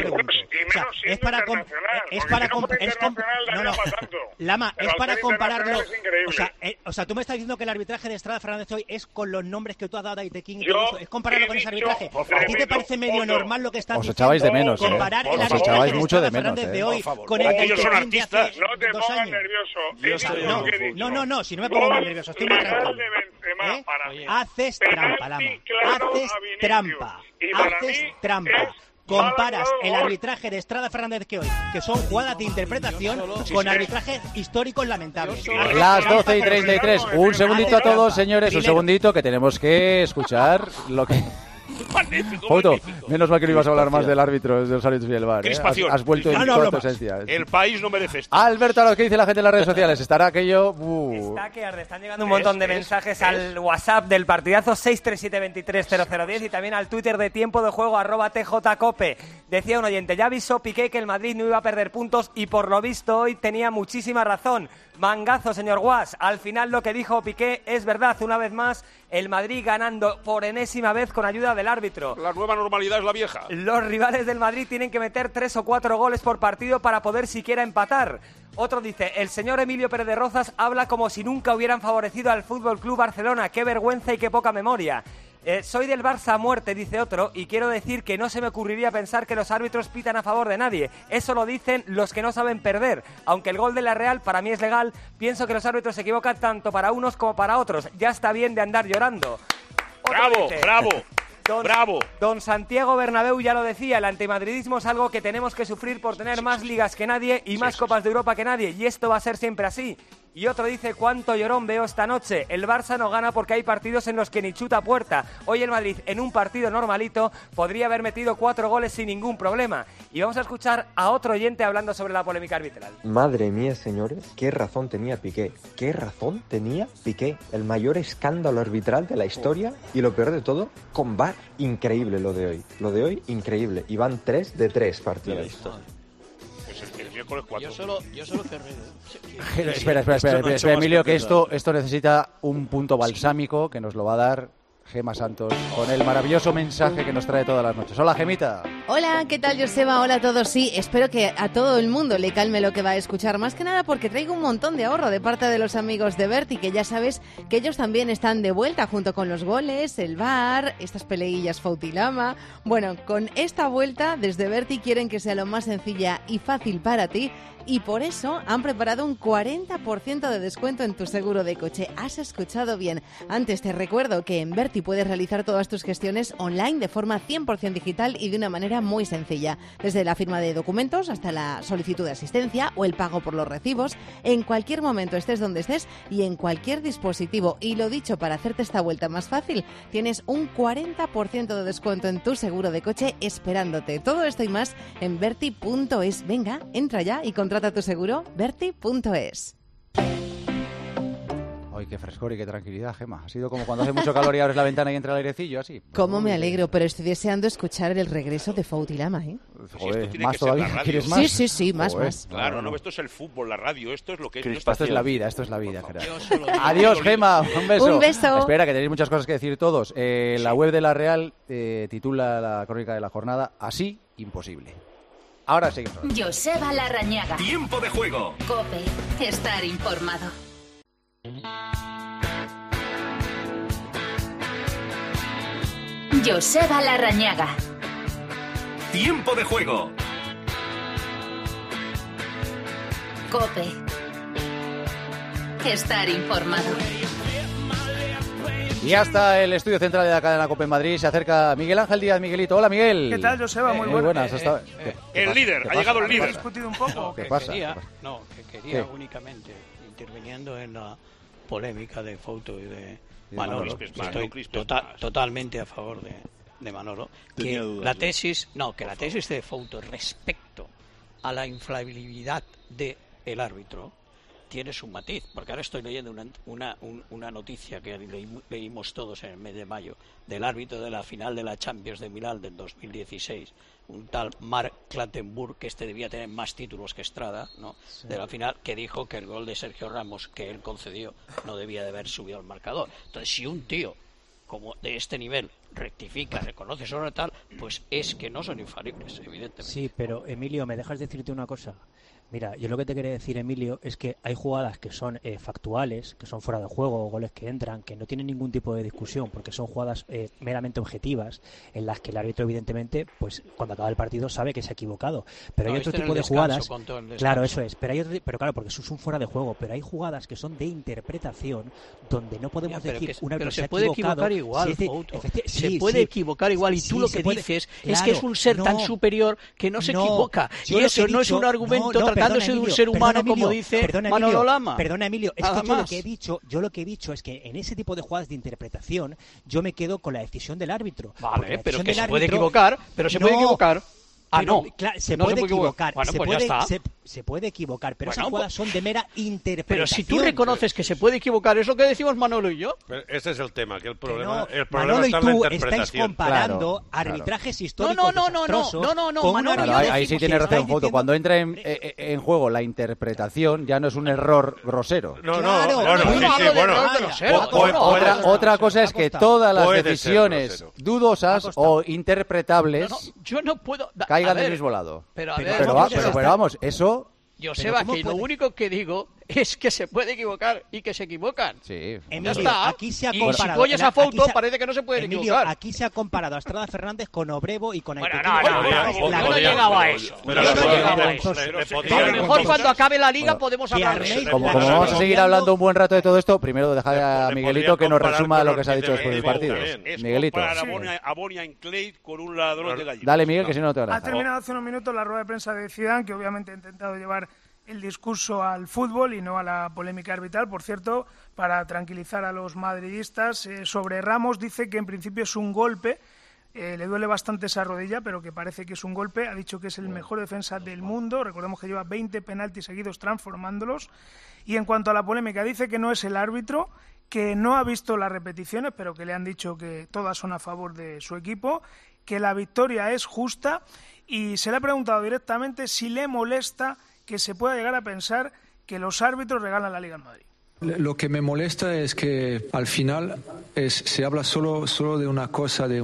Lama, es para compararlo. O sea, tú me estás diciendo que el arbitraje de Estrada Fernández hoy es con los nombres que tú has dado a Aitekin y todo eso. Es compararlo con ese arbitraje. ¿A ti te parece medio normal lo que estás diciendo?
Os echabais de menos,
Os echabais mucho de menos, de hoy con el
ellos son artistas.
No te pongas nervioso.
No, si no me pongo muy nervioso, estoy muy tranquilo. Haces trampa, Lama. Haces trampa. comparas el arbitraje de Estrada Fernández que hoy, que son jugadas de interpretación, con arbitrajes históricos lamentables.
Las 12:33. Un segundito a todos, señores, un segundito, que tenemos que escuchar lo que... Foto, menos mal que no ibas a hablar más del árbitro, de los árbitros y el VAR. Has vuelto en toda tu esencia.
El país no merece esto.
Alberto, lo que dice la gente en las redes sociales, estará aquello...
Está que arde. Están llegando un montón de mensajes al WhatsApp del partidazo 637230010 y también al Twitter de Tiempo de Juego @tjcope. Decía un oyente, ya avisó Piqué que el Madrid no iba a perder puntos y por lo visto hoy tenía muchísima razón. Mangazo, señor Guas. Al final lo que dijo Piqué es verdad. Una vez más, el Madrid ganando por enésima vez con ayuda del árbitro.
La nueva normalidad es la vieja.
Los rivales del Madrid tienen que meter 3 o 4 goles por partido para poder siquiera empatar. Otro dice, el señor Emilio Pérez de Rozas habla como si nunca hubieran favorecido al Fútbol Club Barcelona. ¡Qué vergüenza y qué poca memoria! Soy del Barça a muerte, dice otro, y quiero decir que no se me ocurriría pensar que los árbitros pitan a favor de nadie. Eso lo dicen los que no saben perder. Aunque el gol de la Real para mí es legal, pienso que los árbitros se equivocan tanto para unos como para otros. Ya está bien de andar llorando.
¡Bravo, bravo! ¡Bravo!
Don Santiago Bernabéu ya lo decía, el antimadridismo es algo que tenemos que sufrir por tener más ligas que nadie y más Copas de Europa que nadie, y esto va a ser siempre así. Y otro dice, ¿cuánto llorón veo esta noche? El Barça no gana porque hay partidos en los que ni chuta puerta. Hoy el Madrid, en un partido normalito, podría haber metido 4 goles sin ningún problema. Y vamos a escuchar a otro oyente hablando sobre la polémica arbitral.
Madre mía, señores, qué razón tenía Piqué. ¿Qué razón tenía Piqué? El mayor escándalo arbitral de la historia y lo peor de todo, con VAR. Increíble lo de hoy. Lo de hoy, increíble. Y van 3 de 3 partidos.
Yo
solo querré...
Espera, Emilio, que esto necesita un punto balsámico que nos lo va a dar Gema Santos con el maravilloso mensaje que nos trae todas las noches. Hola, Gemita.
Hola, ¿qué tal, Joseba? Hola a todos. Sí, espero que a todo el mundo le calme lo que va a escuchar. Más que nada porque traigo un montón de ahorro de parte de los amigos de Berti, que ya sabes que ellos también están de vuelta junto con los goles, el VAR, estas peleillas Fautilama. Bueno, con esta vuelta desde Berti quieren que sea lo más sencilla y fácil para ti. Y por eso han preparado un 40% de descuento en tu seguro de coche. Has escuchado bien. Antes te recuerdo que en Berti puedes realizar todas tus gestiones online de forma 100% digital y de una manera muy sencilla. Desde la firma de documentos hasta la solicitud de asistencia o el pago por los recibos. En cualquier momento, estés donde estés y en cualquier dispositivo. Y lo dicho, para hacerte esta vuelta más fácil, tienes un 40% de descuento en tu seguro de coche esperándote. Todo esto y más en Berti.es. Venga, entra ya y contrata tu seguro, Berti.es.
Ay, qué frescor y qué tranquilidad, Gema. Ha sido como cuando hace mucho calor y abres la ventana y entra el airecillo, así.
Cómo me alegro, pero estoy deseando escuchar el regreso de Fautilama, ¿eh?
Joder, ¿más todavía? ¿Quieres más?
Sí, más.
Claro, no, esto es el fútbol, la radio, esto es lo que es.
Esto es la vida, Gerard. Adiós, Gema, un beso.
Un beso.
Espera, que tenéis muchas cosas que decir todos. La web de La Real titula la crónica de la jornada Así, imposible. Ahora seguimos.
Joseba Larrañaga.
Tiempo de juego.
COPE. Estar informado. Joseba Larrañaga.
Tiempo de juego.
COPE. Estar informado.
Y hasta el estudio central de la cadena COPE en Madrid se acerca Miguel Ángel Díaz. Miguelito, hola Miguel.
¿Qué tal, Joseba? Muy
buenas.
El líder, ha llegado el líder.
¿Has discutido un poco?
¿Qué pasa?
Quería únicamente, interviniendo en la polémica de Fouto y de Manolo, estoy totalmente a favor de Manolo. Que la tesis de Fouto respecto a la infalibilidad del árbitro tiene su matiz, porque ahora estoy leyendo una noticia que leímos todos en el mes de mayo del árbitro de la final de la Champions de Milán del 2016, un tal Mark Clattenburg, que debía tener más títulos que Estrada, ¿no? Sí. De la final, que dijo que el gol de Sergio Ramos que él concedió no debía de haber subido al marcador. Entonces, si un tío como de este nivel rectifica, reconoce sobre tal, pues es que no son infalibles, evidentemente.
Sí, pero Emilio, ¿me dejas decirte una cosa? Mira, yo lo que te quería decir, Emilio, es que hay jugadas que son factuales, que son fuera de juego, goles que entran, que no tienen ningún tipo de discusión, porque son jugadas meramente objetivas, en las que el árbitro, evidentemente, pues cuando acaba el partido sabe que se ha equivocado. Pero hay otro tipo de jugadas, claro, eso es, pero claro, porque eso es un fuera de juego, pero hay jugadas que son de interpretación, donde no podemos decir un árbitro se ha
puede
equivocado.
equivocar igual,
Se
puede equivocar igual, y tú lo que dices es que es un ser tan superior que no se equivoca, y eso no es un argumento tratándose de un ser humano, como dice Manolo Lama.
Perdona, Emilio, es que yo lo que he dicho es que en ese tipo de jugadas de interpretación yo me quedo con la decisión del árbitro.
Vale, pero que se puede equivocar, puede equivocar.
Claro, se puede equivocar.
Bueno, pues ya está.
Se puede equivocar, pero esas jugadas son de mera interpretación.
Pero si tú reconoces que se puede equivocar, es lo que decimos Manolo y yo.
Pero ese es el tema, que el problema
Manolo
está en la
y tú
interpretación.
estáis comparando arbitrajes históricos desastrosos.
No, Manolo.
Ahí sí tiene razón, Foto. Cuando entra en juego la interpretación, ya no es un error grosero. Otra cosa es que todas las decisiones dudosas o interpretables
yo no puedo
caigan del mismo lado.
Pero
vamos, eso...
Joseba, que lo único que digo es que se puede equivocar y que se equivocan.
Sí.
Emilio,
ya está.
Aquí se ha
y
comparado,
si tú oyes a Fouto, parece que no se puede equivocar.
Aquí se ha comparado a Estrada Fernández con Obrevo y con
Yo no he llegado a eso. A lo mejor cuando acabe la liga podemos hablar de eso.
Como vamos a seguir hablando un buen rato de todo esto, primero dejad a Miguelito que nos resuma lo que se ha dicho después del partido. Miguelito.
A Bonnie Clay con un ladrón de gallinas.
Dale, Miguel, que si no te van a
Ha terminado hace unos minutos la rueda de prensa de Zidane, que obviamente ha intentado llevar el discurso al fútbol y no a la polémica arbitral. Por cierto, para tranquilizar a los madridistas, sobre Ramos dice que en principio es un golpe, le duele bastante esa rodilla, pero que parece que es un golpe. Ha dicho que es el mejor defensa del mundo, recordemos que lleva 20 penaltis seguidos transformándolos. Y en cuanto a la polémica, dice que no es el árbitro, que no ha visto las repeticiones, pero que le han dicho que todas son a favor de su equipo, que la victoria es justa, y se le ha preguntado directamente si le molesta que se pueda llegar a pensar que los árbitros regalan la Liga en Madrid.
Lo que me molesta es que al final se habla solo de una cosa de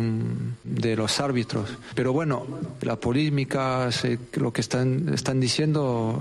los árbitros. Pero bueno, la polémica, lo que están diciendo,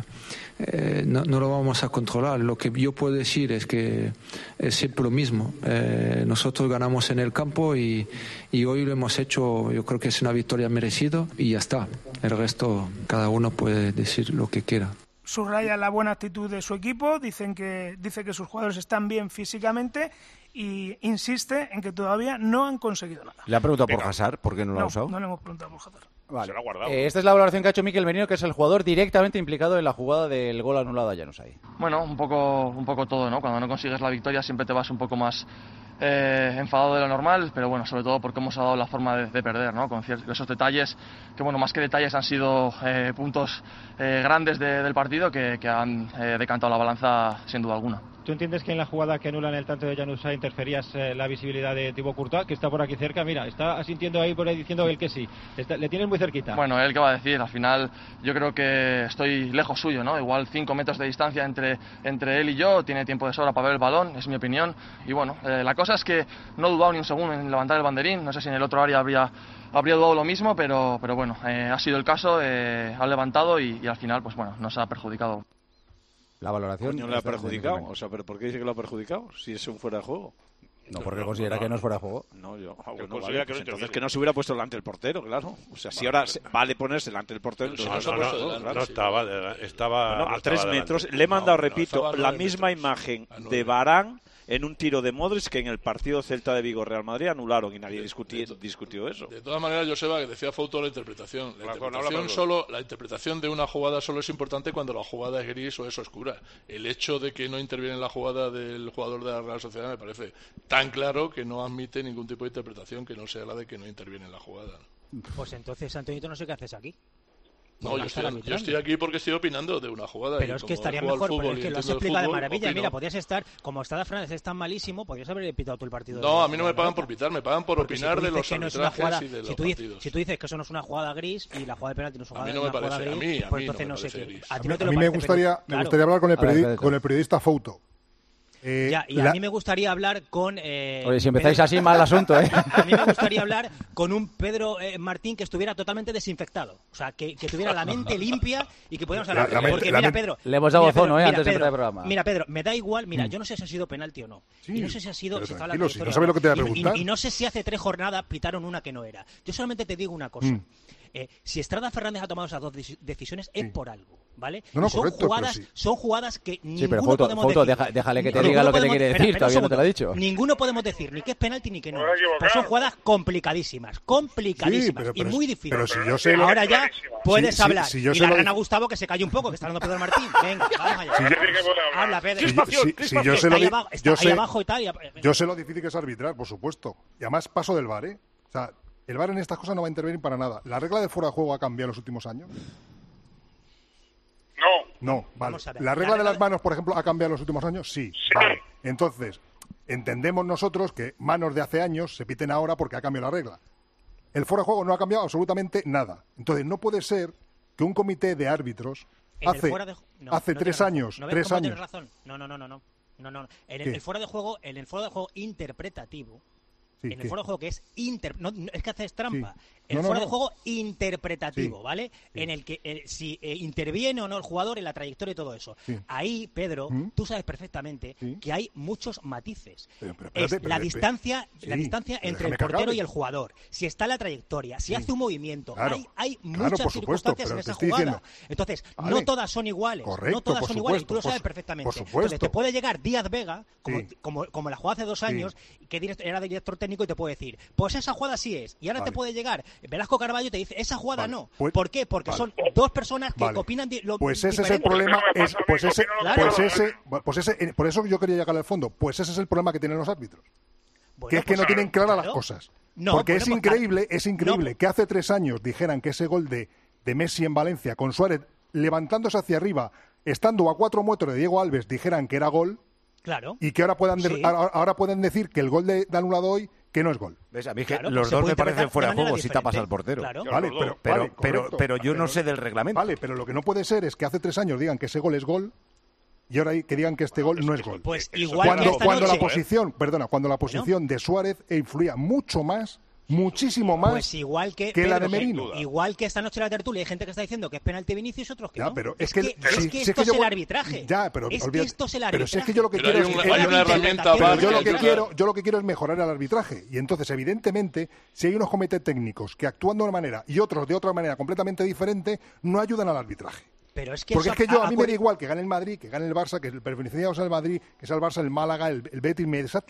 no lo vamos a controlar. Lo que yo puedo decir es que es siempre lo mismo. Nosotros ganamos en el campo y hoy lo hemos hecho. Yo creo que es una victoria merecida y ya está. El resto, cada uno puede decir lo que quiera.
Subraya la buena actitud de su equipo, dice que sus jugadores están bien físicamente y insiste en que todavía no han conseguido nada.
¿Le ha preguntado por Hazard? ¿Por qué no lo ha usado?
No le hemos preguntado por Hazard.
Vale.
Se lo ha guardado.
Esta es la valoración que ha hecho Mikel Merino, que es el jugador directamente implicado en la jugada del gol anulado a Januzaj.
Bueno, un poco todo, ¿no? Cuando no consigues la victoria siempre te vas un poco más enfadado de lo normal, pero bueno, sobre todo porque hemos dado la forma de perder, ¿no? Con esos detalles, que bueno, más que detalles han sido puntos grandes del partido que han decantado la balanza sin duda alguna.
¿Tú entiendes que en la jugada que anulan el tanto de Januzaj interferías la visibilidad de Thibaut Courtois, que está por aquí cerca? Mira, está asintiendo ahí por ahí diciendo él que sí. Le tienes muy cerquita.
Bueno, él qué va a decir. Al final yo creo que estoy lejos suyo, ¿no? Igual 5 metros de distancia entre él y yo. Tiene tiempo de sobra para ver el balón, es mi opinión. Y bueno, la cosa es que no he dudado ni un segundo en levantar el banderín. No sé si en el otro área habría dudado lo mismo, pero bueno, ha sido el caso. Ha levantado y al final, pues bueno, nos ha perjudicado.
La valoración...
¿No le ha perjudicado? O sea, ¿pero por qué dice que lo ha perjudicado? Si es un fuera de juego.
No, porque considera que no es fuera de juego.
No, entonces que no se hubiera puesto delante del portero, claro. O sea, si ahora vale ponerse delante del portero...
No estaba...
Bueno, a 3 metros. Le he mandado, repito, la misma imagen de Varane en un tiro de Modric que en el partido Celta de Vigo Real Madrid anularon y nadie discutió eso.
De todas maneras, Joseba, que decía Fouto la interpretación. La interpretación de una jugada solo es importante cuando la jugada es gris o es oscura. El hecho de que no interviene en la jugada del jugador de la Real Sociedad me parece tan claro que no admite ningún tipo de interpretación que no sea la de que no interviene en la jugada.
Pues entonces, Antonito, no sé qué haces aquí.
No, yo estoy aquí porque estoy opinando de una jugada.
Pero es que estaría mejor, pero es que lo has explicado de maravilla. Mira, podías estar, como Estrada Fernández es tan malísimo, podías haber pitado tú el partido.
No, a mí no me pagan por pitar, me pagan por opinar de los arbitrajes y de los partidos.
Si tú dices que eso no es una jugada gris y la jugada de penalti no es una jugada gris,
a mí
pues entonces no sé qué.
A mí me gustaría hablar con el periodista Fouto.
Ya, y a mí me gustaría hablar con...
Oye, si empezáis así, mal asunto, ¿eh?
A mí me gustaría hablar con un Pedro Martín que estuviera totalmente desinfectado. O sea, que tuviera la mente limpia y que pudiéramos hablar. Porque, mira, Pedro...
Le hemos dado ozono,
Pedro,
antes de empezar el programa.
Mira, Pedro, me da igual... Mira, yo no sé si ha sido penalti o no.
Sí,
y no sé si ha sido... Si
tranquilo, si no sabes lo que te voy a preguntar.
Y no sé si hace 3 jornadas pitaron una que no era. Yo solamente te digo una cosa. Si Estrada Fernández ha tomado esas 2 decisiones es por algo, ¿vale?
No,
son,
correcto,
jugadas, son jugadas que ninguno
pero
podemos decir.
Déjale que te diga lo que te quiere decir, todavía no te lo ha dicho.
Ninguno podemos decir ni que es penalti ni que no. Pues son jugadas complicadísimas y muy difíciles.
Pero si yo sé
ahora ya puedes hablar.
Si yo
y
sé
la gana Gustavo que se calle un poco, que está hablando Pedro Martín. Venga, vamos allá. Habla, Pedro.
Yo sé lo difícil que es arbitrar, por supuesto. Y además paso del VAR, ¿eh? O sea, el VAR en estas cosas no va a intervenir para nada. ¿La regla de fuera de juego ha cambiado en los últimos años? No, vale. ¿La regla de las manos, por ejemplo, ha cambiado en los últimos años? Sí. Vale. Entonces, entendemos nosotros que manos de hace años se piten ahora porque ha cambiado la regla. El fuera de juego no ha cambiado absolutamente nada. Entonces, no puede ser que un comité de árbitros hace 3 años...
No, tienes razón. No. En el fuera de juego interpretativo...
Sí,
en el fuera de juego que es es que haces trampa. El fuera de juego interpretativo, ¿vale? En el que si interviene o no el jugador en la trayectoria y todo eso. Ahí, Pedro, tú sabes perfectamente que hay muchos matices. La distancia entre el portero y el jugador. Si está en la trayectoria, si hace un movimiento. Hay muchas circunstancias en esa jugada. Entonces, no todas son iguales.
Correcto,
no todas son iguales. Tú lo sabes
Por
perfectamente.
supuesto.
Entonces, te puede llegar Díaz Vega, como la jugada hace 2 años, que era director técnico y te puede decir, pues esa jugada sí es. Y ahora te puede llegar Velasco Carballo y te dice, esa jugada no. ¿Por qué? Porque son 2 personas que opinan
Pues ese es el problema. Por eso yo quería llegar al fondo. Pues ese es el problema que tienen los árbitros. Que es que no tienen claras las cosas. Porque es increíble que hace 3 años dijeran que ese gol de Messi en Valencia con Suárez levantándose hacia arriba, estando a 4 metros de Diego Alves, dijeran que era gol.
Claro.
Y que ahora pueden decir que el gol de anulado hoy que no es gol.
¿Ves? A mí que los dos me parecen fuera de juego si tapas al portero.
Claro.
Vale,
pero yo no sé del reglamento.
Vale, pero lo que no puede ser es que hace 3 años digan que ese gol es gol y ahora que digan que este gol no es gol.
Pues igual
cuando la posición de Suárez influía muchísimo más
pues igual que
la de Merino.
Igual que esta noche en la tertulia hay gente que está diciendo que es penalti Vinicius y otros que no.
Pero
es que esto es el arbitraje.
Ya, pero
es que esto es el arbitraje.
Pero si es que yo lo que quiero yo lo que quiero es mejorar el arbitraje. Y entonces, evidentemente, si hay unos comités técnicos que actúan de una manera y otros de otra manera completamente diferente, no ayudan al arbitraje.
Pero es que
porque es que a mí me da igual que gane el Madrid, que gane el Barça, que el beneficiado sea el Madrid, que sea el Barça, el Málaga, el Betis,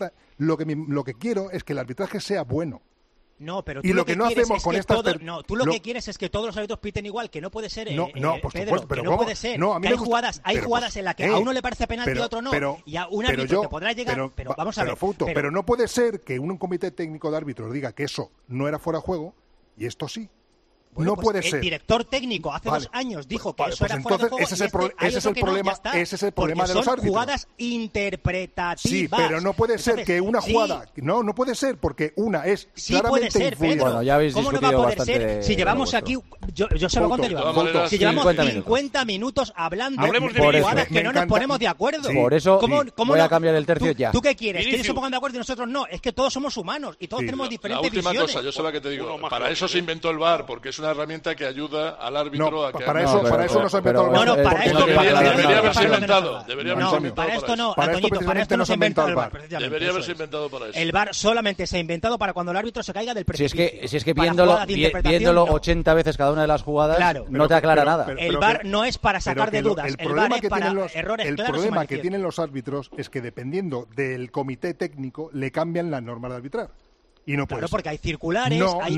lo que quiero es que el arbitraje sea bueno.
No, pero
tú lo que no hacemos con estas
tú lo que quieres es que todos los árbitros piten igual, que no puede ser.
Por
Pedro,
supuesto, pero
no puede ser. No, a mí hay jugadas en las que a uno le parece penalti y a otro no. Y a un árbitro te podrá llegar. Pero vamos a ver.
Pero no puede ser que un comité técnico de árbitros diga que eso no era fuera de juego y esto sí.
Bueno,
no
pues
puede ser.
El director técnico hace 2 años dijo que eso era
entonces,
fuera de juego.
Ese es el problema de los árbitros.
Son jugadas interpretativas.
Sí, pero no puede ser que una jugada. No puede ser porque una es claramente
puede ser, Pedro.
Bueno, ya habéis
¿Cómo no va a poder ser si llevamos aquí. Yo sé cuánto llevamos. Si llevamos 50 minutos hablando de jugadas que no nos ponemos de acuerdo.
Por eso voy a cambiar el tercio ya.
¿Tú qué quieres? ¿Que ellos se pongan de acuerdo y nosotros no? Es que todos somos humanos y todos tenemos diferentes visiones.
La última cosa, yo sé la que te digo. Para eso se inventó el VAR, porque es una herramienta que ayuda al árbitro a que
para eso no se ha inventado el VAR.
No, para esto
debería haberse inventado.
Para esto no, Antoñito, para esto no se ha inventado el VAR.
Debería haberse inventado para eso.
El VAR solamente se ha inventado para cuando el árbitro se caiga del precipicio.
Si es que viéndolo 80 veces cada una de las jugadas, no te aclara nada.
El VAR no es para sacar de dudas, el VAR es para errores claros.
El problema que tienen los árbitros es que dependiendo del comité técnico le cambian las normas de arbitrar. Y no
claro, porque hay circulares,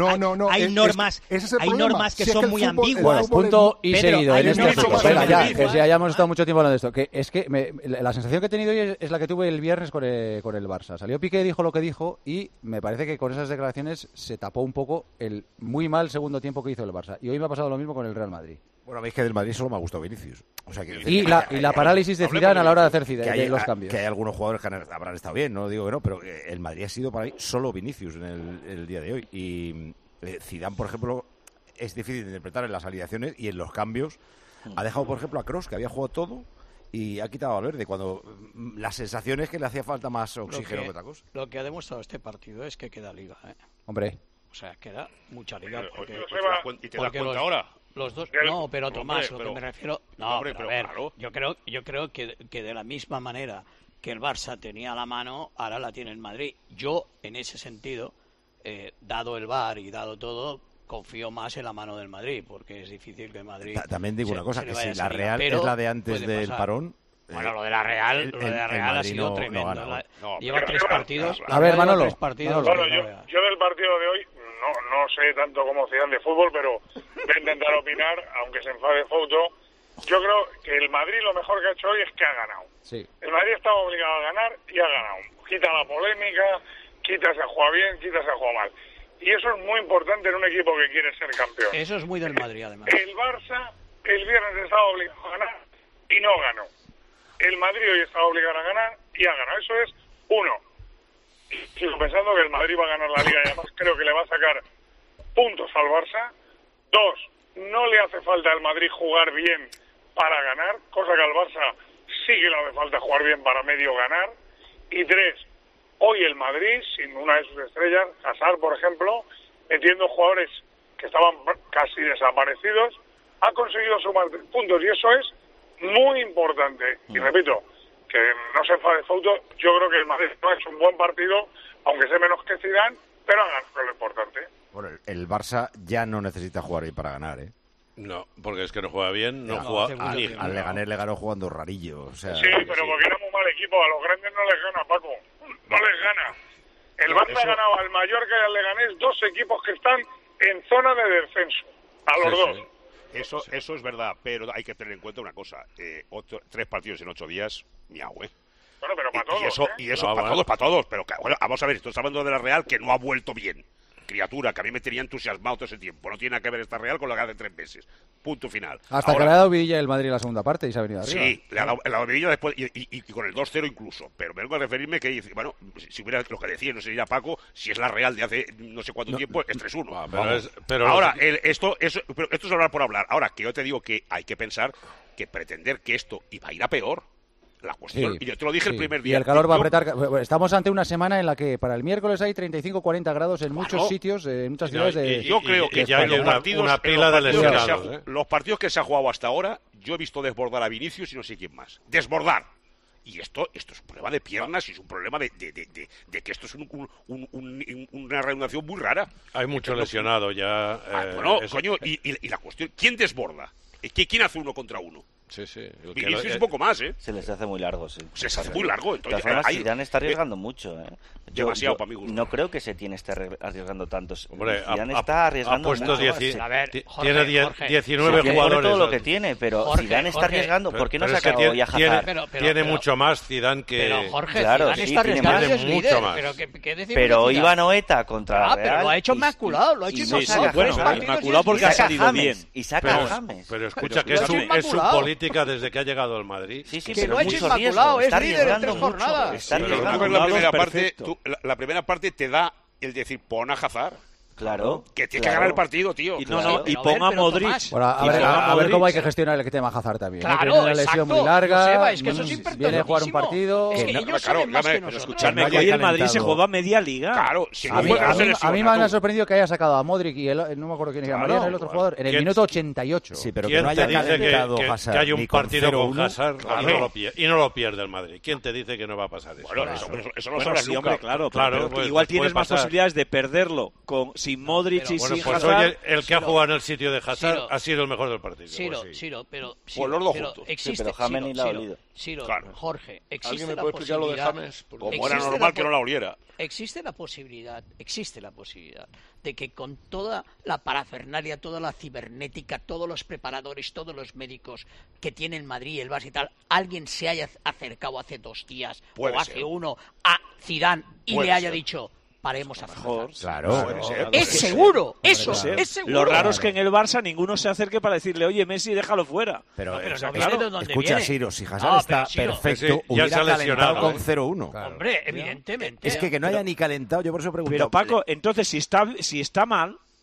hay
normas, hay normas que son muy ambiguas.
Punto y seguido en este aspecto. Venga, ya, que ya hayamos estado mucho tiempo hablando de esto. Que es que la sensación que he tenido hoy es la que tuve el viernes con el Barça. Salió Piqué, dijo lo que dijo y me parece que con esas declaraciones se tapó un poco el muy mal segundo tiempo que hizo el Barça. Y hoy me ha pasado lo mismo con el Real Madrid.
Bueno, veis que del Madrid solo me ha gustado Vinicius. O sea,
y la parálisis de Zidane a la hora de hacer los cambios.
Que hay algunos jugadores que habrán estado bien, no digo que no, pero el Madrid ha sido para mí solo Vinicius en el día de hoy. Y Zidane, por ejemplo, es difícil de interpretar en las alineaciones y en los cambios. Ha dejado, por ejemplo, a Kroos, que había jugado todo, y ha quitado a Valverde, cuando la sensación es que le hacía falta más oxígeno que otra cosa.
Lo que ha demostrado este partido es que queda liga, ¿eh?
Hombre.
O sea, queda mucha liga. Porque,
¿Y te das cuenta ahora?
Los dos, no, pero Tomás, lo que me refiero... No,
hombre,
pero a ver, claro. yo creo que de la misma manera que el Barça tenía la mano, ahora la tiene el Madrid. Yo, en ese sentido, dado el VAR y dado todo, confío más en la mano del Madrid, porque es difícil que el Madrid...
También digo una cosa, que si la
liga,
Real es la de antes del parón...
Bueno, lo de la Real, ha sido tremendo. Lleva 3 partidos.
A ver, Manolo.
Bueno, yo del partido de hoy no sé tanto como Zidane de fútbol, pero voy a intentar opinar, aunque se enfade Fouto. Yo creo que el Madrid lo mejor que ha hecho hoy es que ha ganado.
Sí.
El Madrid estaba obligado a ganar y ha ganado. Quita la polémica, quita si ha jugado bien, quita si ha jugado mal. Y eso es muy importante en un equipo que quiere ser campeón.
Eso es muy del Madrid, además.
El Barça el viernes estaba obligado a ganar y no ganó. El Madrid hoy está obligado a ganar y ha ganado. Eso es 1. Sigo pensando que el Madrid va a ganar la Liga y además creo que le va a sacar puntos al Barça. 2. No le hace falta al Madrid jugar bien para ganar, cosa que al Barça sí que le hace falta jugar bien para medio ganar. Y 3. Hoy el Madrid, sin una de sus estrellas, Hazard, por ejemplo, metiendo jugadores que estaban casi desaparecidos, ha conseguido sumar puntos y eso es muy importante. Y repito, que no se enfade Fouto, yo creo que el Madrid no ha hecho un buen partido, aunque sea menos que Zidane, pero ha ganado lo importante.
Bueno, el Barça ya no necesita jugar ahí para ganar, ¿eh?
No, porque es que no juega bien,
al Leganés le ganó jugando rarillo. O sea,
sí, pero porque era muy mal equipo, a los grandes no les gana, Paco, no les gana. El Barça ha ganado al Mallorca y al Leganés, 2 equipos que están en zona de descenso, a los dos.
Sí. Eso es verdad, pero hay que tener en cuenta una cosa, 3 partidos en 8 días, miau,
Bueno, pero para todos,
y eso para todos, pero bueno, vamos a ver, estoy hablando de la Real que no ha vuelto bien. Criatura, que a mí me tenía entusiasmado todo ese tiempo. No tiene nada que ver esta Real con lo que hace 3 meses. Punto final.
Hasta que le ha dado vidilla el Madrid en la segunda parte y se ha venido arriba.
Sí, le ha dado vidilla después y con el 2-0 incluso. Pero vengo a referirme que, bueno, si hubiera lo que decía, no sé ya Paco, si es la Real de hace no sé cuánto tiempo, es 3-1.
Pero
ahora, esto es hablar por hablar. Ahora, que yo te digo que hay que pensar que pretender que esto iba a ir a peor. La cuestión, y yo te lo dije el primer día.
Y el calor va a apretar. Estamos ante una semana en la que para el miércoles hay 35-40 grados en muchos sitios, en muchas ciudades de.
Yo creo que
ya hay una pila de lesionados.
Los partidos que se ha jugado hasta ahora, yo he visto desbordar a Vinicius y no sé quién más. Desbordar. Y esto es un problema de piernas y es un problema de que esto es una reanudación muy rara.
Hay mucho lesionado ya.
Coño, y la cuestión, ¿quién desborda? ¿Quién hace 1 contra 1?
Sí.
Vinicius un poco más, ¿eh?
Se les hace muy largo, sí.
Se les hace muy largo. Entonces,
Zidane está arriesgando mucho, ¿eh?
Demasiado para mi gusto.
No creo que Setién esté arriesgando tanto.
Hombre,
Zidane está arriesgando mucho.
Tiene 19 jugadores.
Todo lo que tiene, pero Zidane está arriesgando. ¿Por qué no saca hoy a Hazard?
Tiene mucho más Zidane que...
Pero Jorge,
claro,
Zidane está arriesgando, es
mucho más.
Pero hoy va Noeta contra la Real.
Pero lo ha hecho inmaculado, lo ha hecho
inmaculado
porque ha salido bien.
Y saca a James.
Pero escucha que es su política desde que ha llegado al Madrid.
Sí,
que lo ha hecho inmaculado, es líder en 3 jornadas.
La primera parte te da el decir, pon a Hazard.
Claro.
Que tiene que ganar el partido, tío.
Y ponga a Modric.
Bueno, a ver cómo hay que gestionar el tema Hazard también.
Claro,
que tiene una lesión muy larga.
Joseba, es que eso es
viene a jugar un partido.
Es que ellos saben más que nosotros.
Escuchadme, hoy el Madrid se jugó a media liga.
Claro.
A mí me ha sorprendido que haya sacado a Modric y no me acuerdo quién era Mariano, el otro jugador, en el minuto 88.
Sí, pero que no haya calentado Hazard.
Que haya un partido con Hazard y no lo pierde el Madrid. ¿Quién te dice que no va a pasar eso?
Bueno, eso no sabrás nunca.
Claro, igual tienes más posibilidades de perderlo sin Modric y
bueno, pues hoy el que ha jugado en el sitio de Hazard ha sido el mejor del partido.
Ciro, pero
los dos juntos.
Existe,
pero James ni la ha olido.
Jorge, existe
¿Alguien me
la
puede explicar lo de
posibilidad.
James? Como era normal que no la oliera.
Existe la posibilidad de que con toda la parafernalia, toda la cibernética, todos los preparadores, todos los médicos que tiene el Madrid, el Barça y tal, alguien se haya acercado hace 2 días o hace 1 a Zidane y le haya dicho: paremos a Hazard.
Claro.
Es seguro, eso es seguro.
Lo raro es que en el Barça ninguno se acerque para decirle: oye, Messi, déjalo fuera.
Pero
no viene de dónde
escucha,
viene.
Siro, si Hazard está perfecto,
ya se ha
hubiera
lesionado
calentado con 0-1.
Claro.
Hombre, evidentemente.
Es que no haya ni calentado, yo por eso pregunto.
Pero Paco, entonces si está mal,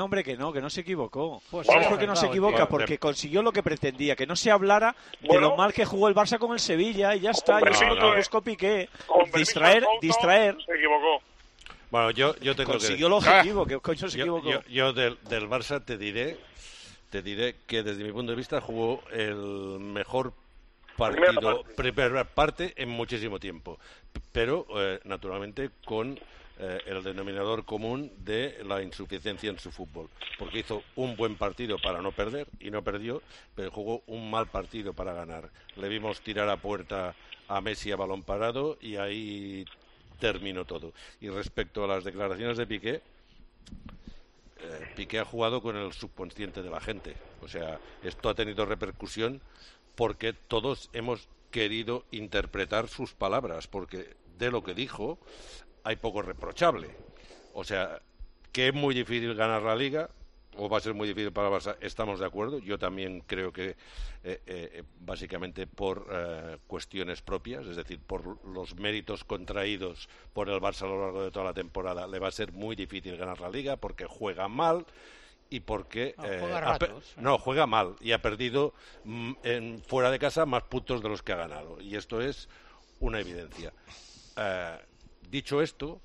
no, hombre, que no se equivocó.
Pues
¿Sabes
sí,
por qué no se
acertado,
equivoca?
tío.
Porque consiguió lo que pretendía, que no se hablara de lo mal que jugó el Barça con el Sevilla y ya está. Y eso es lo que buscó Piqué. Distraer.
Se equivocó.
Bueno, yo tengo
consiguió el objetivo, que coño se equivocó.
Yo del Barça te diré que desde mi punto de vista jugó el mejor partido, primera parte en muchísimo tiempo, pero naturalmente con el denominador común de la insuficiencia en su fútbol, porque hizo un buen partido para no perder y no perdió, pero jugó un mal partido para ganar. Le vimos tirar a puerta a Messi a balón parado y ahí terminó todo. Y respecto a las declaraciones de Piqué, Piqué ha jugado con el subconsciente de la gente. O sea, esto ha tenido repercusión porque todos hemos querido interpretar sus palabras, porque de lo que dijo hay poco reprochable. O sea, que es muy difícil ganar la Liga, o va a ser muy difícil para Barça, estamos de acuerdo. Yo también creo que básicamente por cuestiones propias, es decir, por los méritos contraídos por el Barça a lo largo de toda la temporada, le va a ser muy difícil ganar la Liga porque juega mal y porque juega mal y ha perdido fuera de casa más puntos de los que ha ganado, y esto es una evidencia. Dicho esto,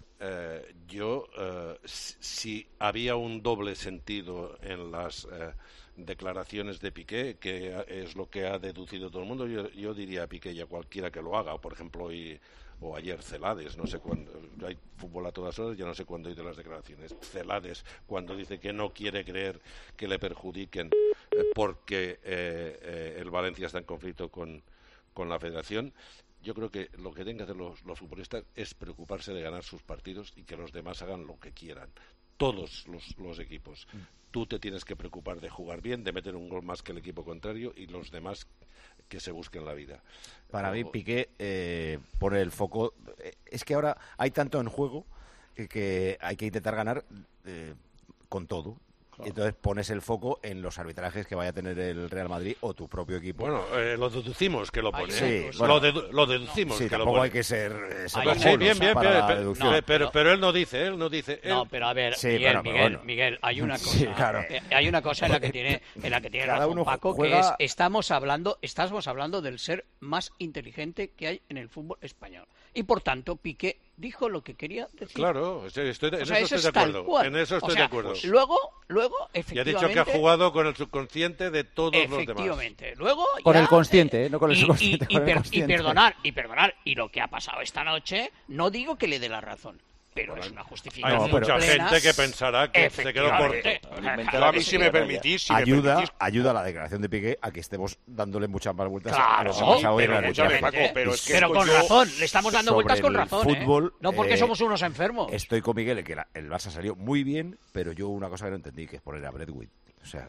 si había un doble sentido en las declaraciones de Piqué, que es lo que ha deducido todo el mundo, yo diría a Piqué y a cualquiera que lo haga, o por ejemplo hoy o ayer Celades, no sé cuándo, hay fútbol a todas horas, ya no sé cuándo dice las declaraciones. Celades, cuando dice que no quiere creer que le perjudiquen porque el Valencia está en conflicto con la Federación. Yo creo que lo que tienen que hacer los futbolistas es preocuparse de ganar sus partidos y que los demás hagan lo que quieran. Todos los equipos. Tú te tienes que preocupar de jugar bien, de meter un gol más que el equipo contrario, y los demás que se busquen la vida.
Para mí, Piqué pone el foco. Es que ahora hay tanto en juego que hay que intentar ganar con todo. Y entonces pones el foco en los arbitrajes que vaya a tener el Real Madrid o tu propio equipo.
Bueno, lo deducimos que lo pone.
Sí,
bueno, lo deducimos que lo pone.
Hay que ser
bien, pero él no dice.
No, pero a ver,
sí,
Miguel, hay una cosa.
Sí, claro.
Hay una cosa en la que tiene razón Paco,
juega...
que es estamos hablando del ser más inteligente que hay en el fútbol español. Y por tanto, Piqué dijo lo que quería decir.
Claro, en eso estoy de acuerdo. En eso estoy de acuerdo.
Luego, efectivamente...
Y ha dicho que ha jugado con el subconsciente de todos los demás.
Efectivamente. Luego
con el consciente, no con el subconsciente.
Y perdonar. Y lo que ha pasado esta noche, no digo que le dé la razón, pero es una justificación.
Hay mucha gente que pensará que se quedó corto.
A mí, si me permitís...
Ayuda la declaración de Piqué a que estemos dándole muchas más vueltas.
Claro, pero con razón, le estamos dando vueltas con razón.
Fútbol,
no porque somos unos enfermos.
Estoy con Miguel en que el Barça salió muy bien, pero yo una cosa que no entendí, que es poner a Braithwaite. O sea...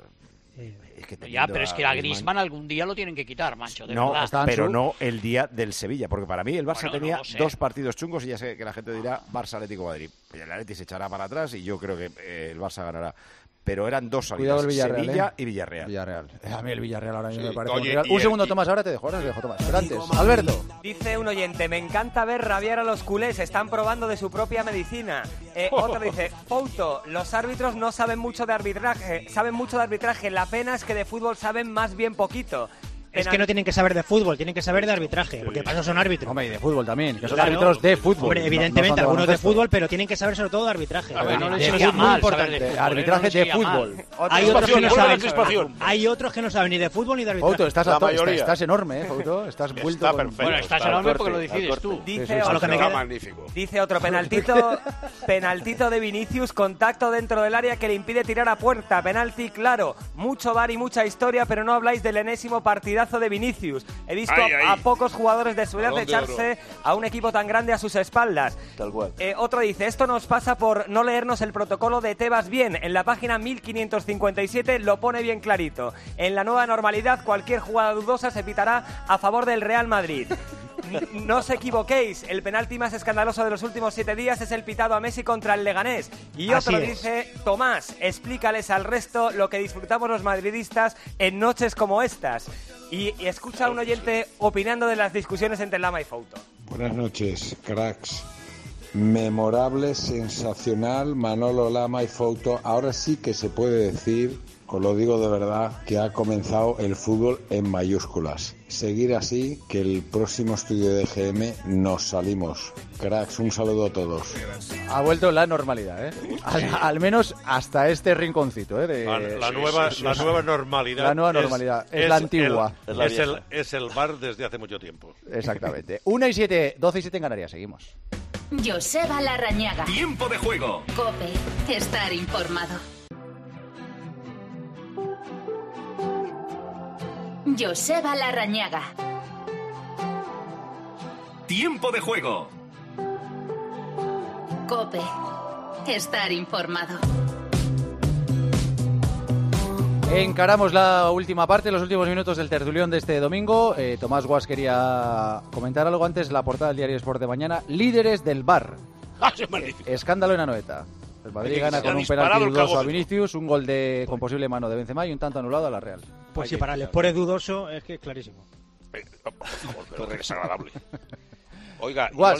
pero es que a Griezmann algún día lo tienen que quitar, macho, de
no,
verdad.
Pero no el día del Sevilla, porque para mí el Barça tenía
no sé.
2 partidos chungos y ya sé que la gente dirá Barça-Atlético Madrid. El Atleti se echará para atrás y yo creo que el Barça ganará. Pero eran 2 salidas, Sevilla y Villarreal.
A mí el Villarreal ahora mismo me parece un segundo, Tomás, ahora te dejo, Tomás. Pero antes, Alberto.
Dice un oyente, me encanta ver rabiar a los culés, están probando de su propia medicina. Otro dice, Fouto, los árbitros no saben mucho de arbitraje, la pena es que de fútbol saben más bien poquito.
Es que no tienen que saber de fútbol, tienen que saber de arbitraje, porque para eso son árbitros.
Hombre, y de fútbol también, que son árbitros de fútbol.
Hombre, evidentemente, algunos de fútbol, pero tienen que saber sobre todo de arbitraje.
Arbitraje de fútbol.
Hay otros que no saben ni de fútbol ni de arbitraje.
Fouto, estás enorme, Fouto. Estás vuelto.
Está perfecto. Bueno, estás enorme porque lo decides tú.
Dice otro, penaltito de Vinicius, contacto dentro del área que le impide tirar a puerta. Penalti claro, mucho VAR y mucha historia, pero no habláis del enésimo partidazo de Vinicius. He visto a pocos jugadores de su edad echarse a un equipo tan grande a sus espaldas.
Tal cual.
Otro dice, esto nos pasa por no leernos el protocolo de Tebas bien. En la página 1557 lo pone bien clarito. En la nueva normalidad, cualquier jugada dudosa se pitará a favor del Real Madrid. No os equivoquéis, el penalti más escandaloso de los últimos 7 días es el pitado a Messi contra el Leganés. Y otro dice, Tomás, explícales al resto lo que disfrutamos los madridistas en noches como estas. Y escucha a un oyente opinando de las discusiones entre Lama y Fouto.
Buenas noches, cracks. memorable, sensacional, Manolo Lama y Fouto. Ahora sí que se puede decir, os lo digo de verdad, que ha comenzado el fútbol en mayúsculas. Seguir así, que el próximo estudio de GM nos salimos. Cracks, un saludo a todos.
Ha vuelto la normalidad, ¿eh? Al menos hasta este rinconcito, ¿eh?
La nueva normalidad.
La nueva normalidad. Es la antigua.
Es el bar desde hace mucho tiempo.
Exactamente. 1:07, 12:07 en Canarias. Seguimos.
Joseba Larrañaga.
Tiempo de juego.
COPE. Estar informado. Joseba Larrañaga.
Tiempo de juego.
COPE. Estar informado.
Encaramos la última parte, los últimos minutos del tertulión de este domingo. Tomás Guas quería comentar algo antes. La portada del diario Sport de mañana. Líderes del VAR. Escándalo en Anoeta. El Madrid gana con un penalti dudoso a Vinicius, un gol con posible mano de Benzema y un tanto anulado a la Real.
Pues si para el Sport es dudoso, es que es clarísimo.
Por favor, pero es desagradable. Oiga,
Guas,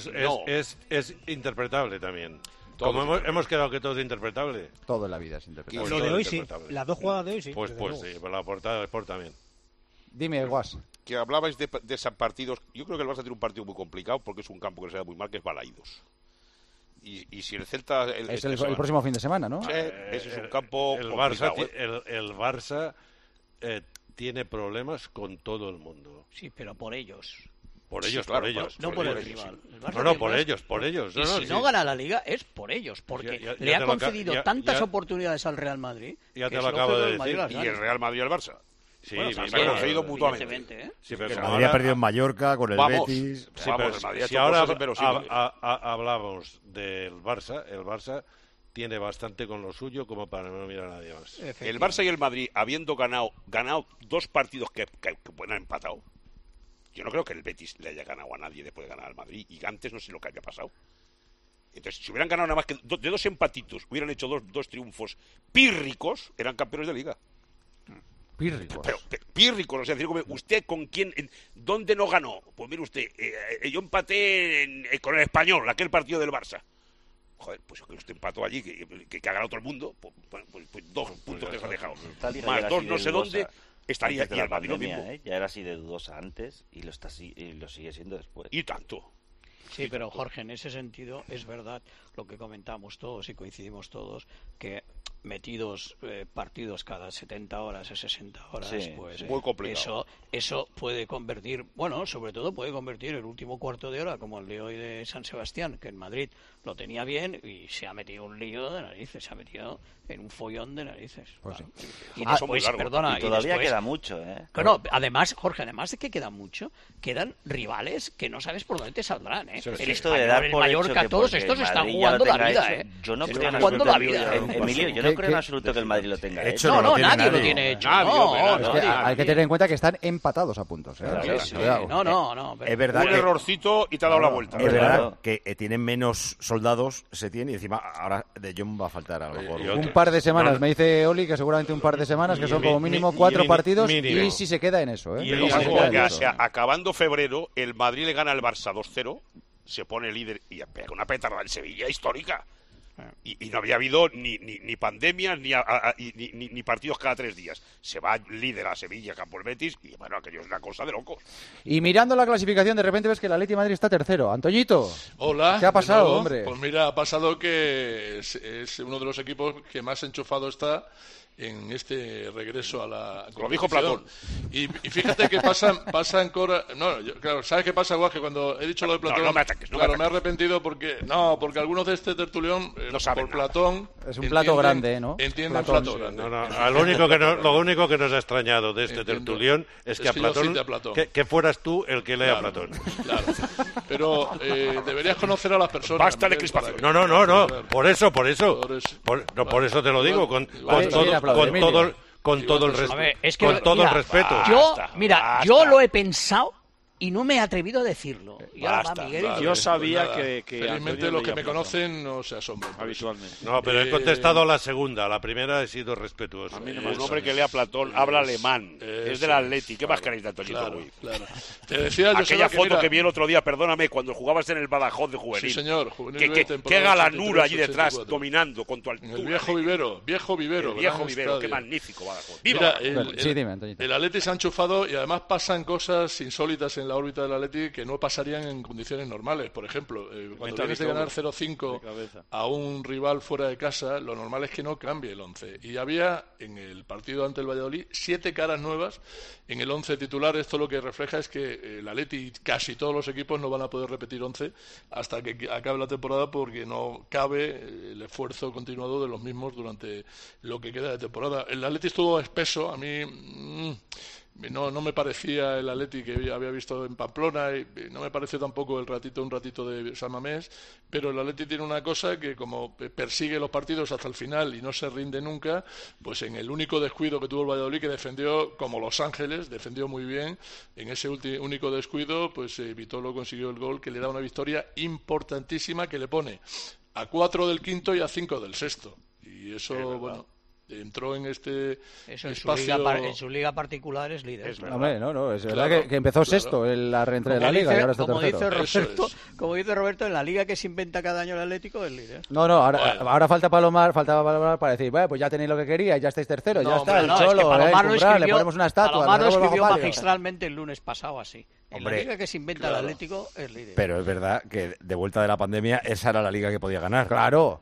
es interpretable también. Como hemos quedado que todo es interpretable.
Todo en la vida es interpretable.
Lo de hoy sí, las dos jugadas de hoy sí.
Pues sí, pero la portada del Sport también.
Dime, Guas.
Que hablabais de esos partidos. Yo creo que el Barça tiene un partido muy complicado porque es un campo que se da muy mal, que es Balaídos. Y si el Celta...
Es el próximo fin de semana, ¿no?
Sí, ese es un campo
el Barça tiene problemas con todo el mundo.
Sí, pero por ellos.
Por ellos, claro, por ellos.
No por el rival.
No, por ellos.
Y si no gana la Liga es por ellos, porque le ha concedido tantas oportunidades al Real Madrid.
Ya te lo acabo de decir.
Y el Real Madrid al Barça.
Sí,
se han conseguido mutuamente.
Sí, pero el Madrid ha perdido en Mallorca con el Betis.
Sí, pero si ahora hablamos del Barça, el Barça tiene bastante con lo suyo como para no mirar a nadie más.
El Barça y el Madrid, habiendo ganado dos partidos que han empatado, yo no creo que el Betis le haya ganado a nadie después de ganar al Madrid, y antes no sé lo que había pasado. Entonces, si hubieran ganado nada más que de dos empatitos, hubieran hecho dos triunfos pírricos, eran campeones de Liga.
Pírricos.
Pero pírricos, o sea, decir, ¿usted con quién, dónde no ganó? Pues mire usted, yo empaté con el Español, aquel partido del Barça. Joder, pues que usted empató allí, que ha ganado todo el mundo, pues 2 puntos que se ha dejado. Más 2 no sé dónde, estaría y el Madrid lo mismo.
Ya era así de dudosa antes y lo sigue siendo después.
Y tanto.
Sí, pero Jorge, en ese sentido es verdad lo que comentamos todos y coincidimos todos, que metidos partidos cada 70 horas o 60 horas, pues
muy complicado.
Eso puede convertir, bueno, sobre todo puede convertir el último cuarto de hora, como el de hoy de San Sebastián, que en Madrid lo tenía bien y se ha metido un lío de narices, se ha metido en un follón de narices.
Pues sí.
Y después, perdona,
y todavía
después,
queda mucho, ¿eh?
Bueno, además, Jorge, además de que queda mucho, quedan rivales que no sabes por dónde te saldrán, ¿eh?
El
Español, el Mallorca, todos estos están jugando la vida, ¿eh?
Yo no
están jugando la vida.
Emilio, yo no creo en absoluto que el Madrid lo tenga hecho.
No, nadie lo tiene hecho.
Hay que tener en cuenta que están empatados a puntos.
No.
Es verdad
un errorcito y te ha dado la vuelta.
Es verdad que tienen menos soldados, se tiene, y encima ahora de Jong va a faltar a lo mejor.
Un par de semanas, me dice Oli, que seguramente un par de semanas, que son como mínimo 4 partidos, y si se queda en eso.
Acabando febrero, el Madrid le gana al Barça 2-0, se pone líder y pega una petarda en Sevilla histórica. Y no había habido ni pandemias ni partidos cada 3 días. Se va líder a Sevilla, campo el Betis, y bueno, aquello es una cosa de locos.
Y mirando la clasificación, de repente ves que el Atleti de Madrid está tercero. Antoñito.
Hola.
¿Qué ha pasado, hombre?
Pues mira, ha pasado que es uno de los equipos que más enchufado está en este regreso a la
competición. Lo dijo Platón.
Y fíjate que pasan cosas. No, claro, ¿sabes qué pasa, Guas? Que cuando he dicho lo de Platón,
no me ataques,
me he arrepentido porque algunos de este tertulión
no saben
por Platón
es un plato grande, ¿no?
Entienden plato grande.
Lo único que nos ha extrañado de este tertulión es que a Platón, que fueras tú el que lea Platón.
Claro. Pero deberías conocer a las personas.
Basta de crispación.
No. Por eso te lo digo con todo el respeto.
Yo lo he pensado y no me he atrevido a decirlo. Y ahora va Miguel y
yo sabía que
felizmente los que me conocen no se asombran
habitualmente.
No, pero he contestado la segunda. La primera he sido respetuoso.
Un hombre que lea Platón habla alemán. Es del Atleti. ¿Qué más queréis de Antonito Ruiz?
Claro. Te decía,
aquella foto
mira,
que vi el otro día, perdóname, cuando jugabas en el Badajoz de juvenil.
Sí, señor. Juvenil
Qué galanura allí detrás, dominando con tu altura.
El viejo vivero.
El viejo vivero, qué magnífico Badajoz.
Mira,
Dime,
el Atleti se ha enchufado y además pasan cosas insólitas en la órbita del Atleti que no pasarían en condiciones normales. Por ejemplo, cuando tienes de ganar 0-5 a un rival fuera de casa, lo normal es que no cambie el 11. Y había en el partido ante el Valladolid 7 caras nuevas en el 11 titular. Esto lo que refleja es que el Atleti y casi todos los equipos no van a poder repetir 11 hasta que acabe la temporada, porque no cabe el esfuerzo continuado de los mismos durante lo que queda de temporada. El Atleti estuvo espeso. A mí no me parecía el Atleti que había visto en Pamplona, y no me pareció tampoco un ratito de San Mamés, pero el Atleti tiene una cosa que, como persigue los partidos hasta el final y no se rinde nunca, pues en el único descuido que tuvo el Valladolid, que defendió como Los Ángeles, defendió muy bien, en ese único descuido pues Vitolo consiguió el gol que le da una victoria importantísima, que le pone a 4 del quinto y a 5 del sexto, y eso, bueno, entró en este espacio.
En su liga particular es líder.
Es verdad que empezó sexto en la reentrada de la liga y ahora está tercero.
Como dice Roberto, en la liga que se inventa cada año el Atlético es líder.
Ahora faltaba Palomar para decir, pues ya tenéis lo que queríais, ya estáis tercero, ya está, el Cholo,
es que Palomar
le ponemos una estatua.
Palomar lo escribió magistralmente el lunes pasado así. En la liga que se inventa el Atlético es líder.
Pero es verdad que de vuelta de la pandemia esa era la liga que podía ganar.
Claro.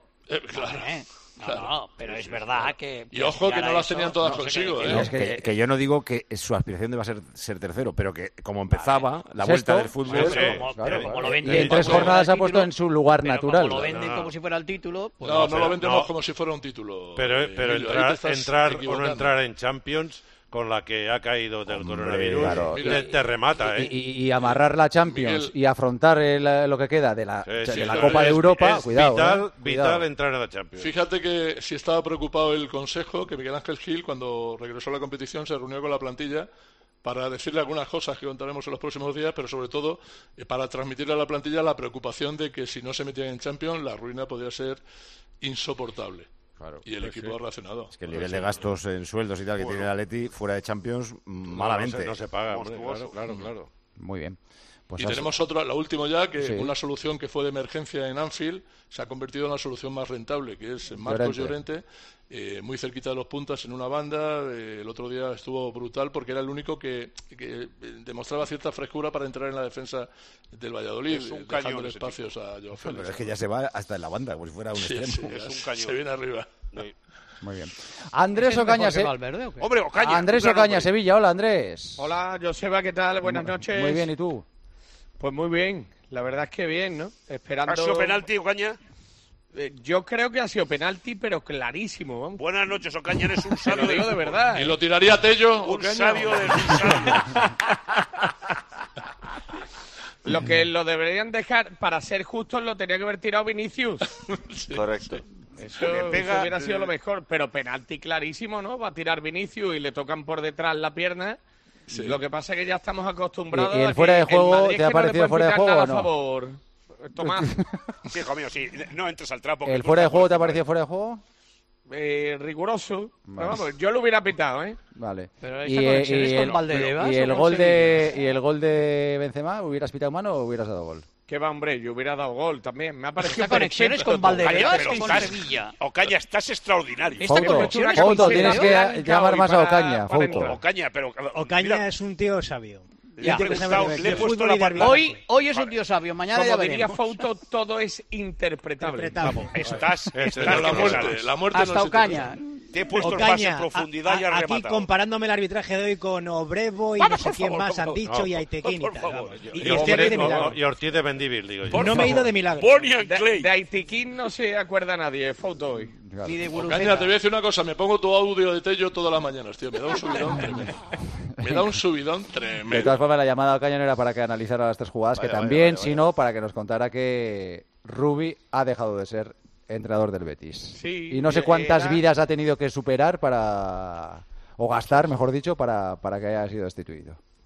No, pero es verdad que...
Y ojo que no las tenían todas consigo.
Que yo no digo que su aspiración deba ser tercero, pero que como empezaba la vuelta del fútbol...
Como lo venden,
y en 3 jornadas ha puesto en su lugar natural.
Como lo venden como si fuera el título...
Pues no lo vendemos como si fuera un título.
Pero entrar o no entrar en Champions... con la que ha caído del coronavirus, claro. Te remata, ¿eh?
Y amarrar la Champions y afrontar lo que queda de la Copa de Europa, cuidado.
Vital entrar en la Champions.
Fíjate que si estaba preocupado el Consejo, que Miguel Ángel Gil, cuando regresó a la competición, se reunió con la plantilla para decirle algunas cosas que contaremos en los próximos días, pero sobre todo para transmitirle a la plantilla la preocupación de que si no se metían en Champions, la ruina podría ser insoportable. Claro, y el equipo ha reaccionado.
Es que el nivel de gastos en sueldos y tal que tiene el Atleti fuera de Champions, malamente.
No se paga, hombre, claro.
Muy bien. Pues
y tenemos otra, la última ya, que una solución que fue de emergencia en Anfield se ha convertido en la solución más rentable, que es Marcos Llorente, muy cerquita de los puntas en una banda. El otro día estuvo brutal porque era el único que demostraba cierta frescura para entrar en la defensa del Valladolid,
es un cañón,
espacios a Joao Félix.
Pero es que ya se va hasta en la banda, como si fuera un extremo.
Es un cañón.
Se viene arriba.
Muy bien. Andrés Ocaña,
Ocaña.
Andrés Ocaña, Sevilla. Hola, Andrés.
Hola, Joseba, ¿qué tal? Buenas noches.
Muy bien, ¿y tú?
Pues muy bien, la verdad es que bien, ¿no? Esperando...
¿Ha sido penalti, Ocaña?
Yo creo que ha sido penalti, pero clarísimo. Vamos.
Buenas noches, Ocaña, eres un sabio.
Lo digo de verdad.
¿Y lo tiraría Tello?
Un sabio del sabio.
Lo que lo deberían dejar, para ser justos, lo tenía que haber tirado Vinicius.
Correcto.
Eso hubiera sido lo mejor, pero penalti clarísimo, ¿no? Va a tirar Vinicius y le tocan por detrás la pierna. Sí. Lo que pasa es que ya estamos acostumbrados
¿Y el fuera de juego te ha parecido fuera de juego o no?
Favor. Tomás.
Sí, hijo mío, sí. No entres al trapo.
¿El fuera de juego te ha parecido fuera de juego?
Riguroso. Vale. Vamos, yo lo hubiera pitado, ¿eh?
Vale.
Pero
¿Y el gol de Benzema, hubieras pitado mano o hubieras dado gol?
Que va, hombre, yo hubiera dado gol también. Me ha parecido
conexiones con Valdebebas con Sevilla.
Ocaña, estás extraordinario.
Fouto, tienes que llamar más a Ocaña.
Ocaña es un tío sabio.
Hoy es un tío sabio, mañana ya
diría Fouto, todo es interpretable.
Vamos, estás
la muerte
hasta Ocaña.
Te he puesto el pase en profundidad y has rematado.
Aquí comparándome el arbitraje de hoy con Obrevo y no sé quién más han dicho y Aitequín y tal.
Y Ortiz de Mendívil, digo yo.
No me he ido de milagro.
De Aitequín no se acuerda nadie, Fouto hoy.
Ni de
Ocaña, te voy a decir una cosa, me pongo tu audio de Tello todas las mañanas, tío, me da un subidón tremendo. Me da un subidón tremendo.
De todas formas, la llamada a Ocaña no era para que analizara las 3 jugadas, que también, sino para que nos contara que Rubi ha dejado de ser entrenador del Betis.
Sí,
y no sé cuántas vidas ha tenido que superar o gastar, mejor dicho, para que haya sido destituido.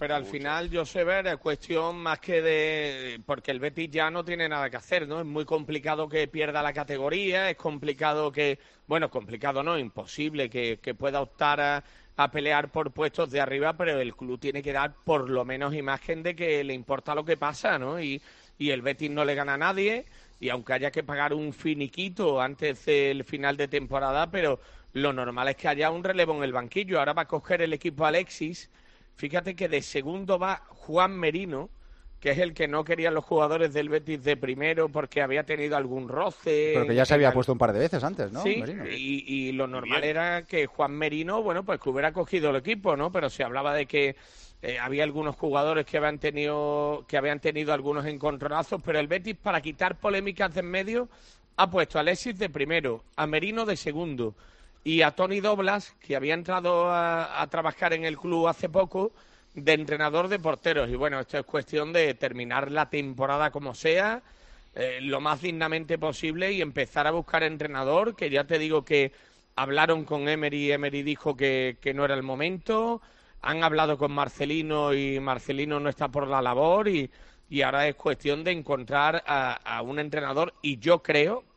pero al final, Josep, es cuestión más que de... Porque el Betis ya no tiene nada que hacer, ¿no? Es muy complicado que pierda la categoría, es complicado que... Bueno, complicado no, imposible que pueda optar a pelear por puestos de arriba, pero el club tiene que dar por lo menos imagen de que le importa lo que pasa, ¿no? Y el Betis no le gana a nadie, y aunque haya que pagar un finiquito antes del final de temporada, pero lo normal es que haya un relevo en el banquillo. Ahora va a coger el equipo Alexis. Fíjate que de segundo va Juan Merino, que es el que no querían los jugadores del Betis de primero porque había tenido algún roce.
Pero que ya se había puesto un par de veces antes, ¿no?
Sí,
Merino.
y lo normal era que Juan Merino, bueno, pues que hubiera cogido el equipo, ¿no? Pero se hablaba de que había algunos jugadores que habían tenido algunos encontronazos, pero el Betis, para quitar polémicas de en medio, ha puesto a Alexis de primero, a Merino de segundo y a Toni Doblas, que había entrado a trabajar en el club hace poco, de entrenador de porteros. Y bueno, esto es cuestión de terminar la temporada como sea, lo más dignamente posible, y empezar a buscar entrenador, que ya te digo que hablaron con Emery, Emery dijo que no era el momento, han hablado con Marcelino y Marcelino no está por la labor, y ahora es cuestión de encontrar a un entrenador, y yo creo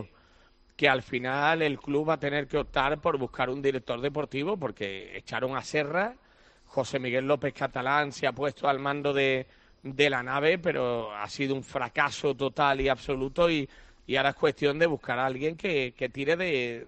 que al final el club va a tener que optar por buscar un director deportivo, porque echaron a Serra. José Miguel López Catalán se ha puesto al mando de la nave, pero ha sido un fracaso total y absoluto, y ahora es cuestión de buscar a alguien que tire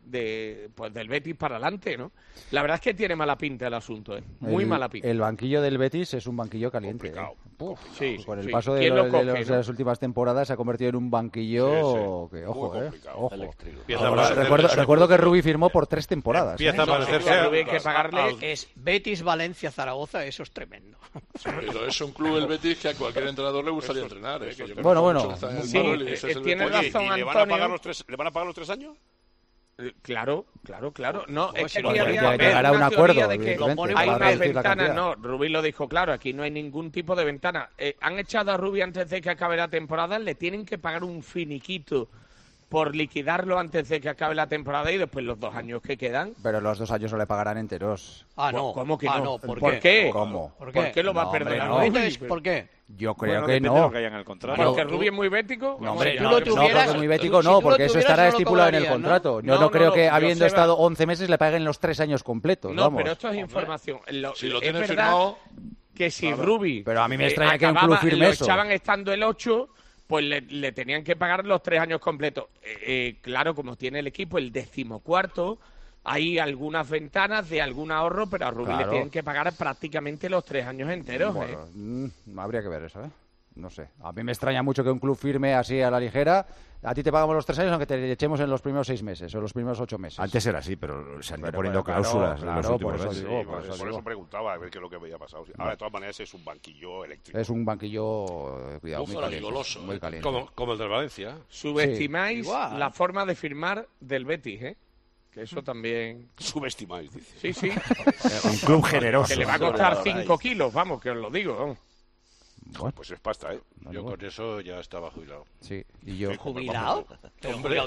pues del Betis para adelante, ¿no? La verdad es que tiene mala pinta el asunto, muy mala pinta.
El banquillo del Betis es un banquillo caliente.
Sí,
con el
sí.
paso de las últimas temporadas se ha convertido en un banquillo que, ojo, ojo. Recuerdo que Rubí firmó por 3 temporadas.
Empieza a parecerse a Rubí, hay que pagarle. Es Betis, Valencia, Zaragoza, eso es tremendo.
Pero es un club, el Betis, que a cualquier entrenador le gustaría entrenar.
Bueno.
Sí, tiene razón, Antonio.
¿Le van a pagar los 3 años?
Claro. No, es que
llegará a un acuerdo.
De que hay unas ventanas, no, Rubí lo dijo claro, aquí no hay ningún tipo de ventana. Han echado a Rubí antes de que acabe la temporada, le tienen que pagar un finiquito por liquidarlo antes de que acabe la temporada, y después los 2 años que quedan.
Pero los 2 años no le pagarán enteros.
No.
¿Cómo que no?
No,
¿Por qué?
¿Cómo?
¿Por qué lo va a perder?
¿Por qué?
Yo creo que no.
Que haya en el contrato.
Porque Rubí es muy bético.
No, hombre, porque muy bético no, porque eso estará estipulado en el contrato. Yo no creo que habiendo estado 11 meses le paguen los 3 años completos.
No, pero esto es información.
Si lo
es
tiene
verdad
firmado,
que si Rubí,
pero a mí me extraña que un club firme
lo
eso.
echaban estando el 8, pues le tenían que pagar los 3 años completos. Claro, como tiene el equipo el 14º, hay algunas ventanas de algún ahorro, pero a Rubí le tienen que pagar prácticamente los 3 años enteros.
Bueno, habría que ver eso, No sé. A mí me extraña mucho que un club firme así a la ligera. A ti te pagamos los 3 años aunque te echemos en los primeros 6 meses o los primeros 8 meses.
Antes era así, pero se han ido poniendo cláusulas en los últimos meses.
Por eso preguntaba a ver qué es lo que había pasado. Ahora, de todas maneras, es un banquillo eléctrico.
Es un banquillo, cuidado, muy caliente.
Como el del Valencia.
Subestimáis la forma de firmar del Betis, Que eso también...
Subestimáis, dice.
Sí.
Un club generoso.
Que le va a costar 5 kilos, vamos, que os lo digo, vamos.
Bueno, pues es pasta,
Yo con eso ya estaba jubilado.
Sí, y yo...
¿Jubilado?
Hombre.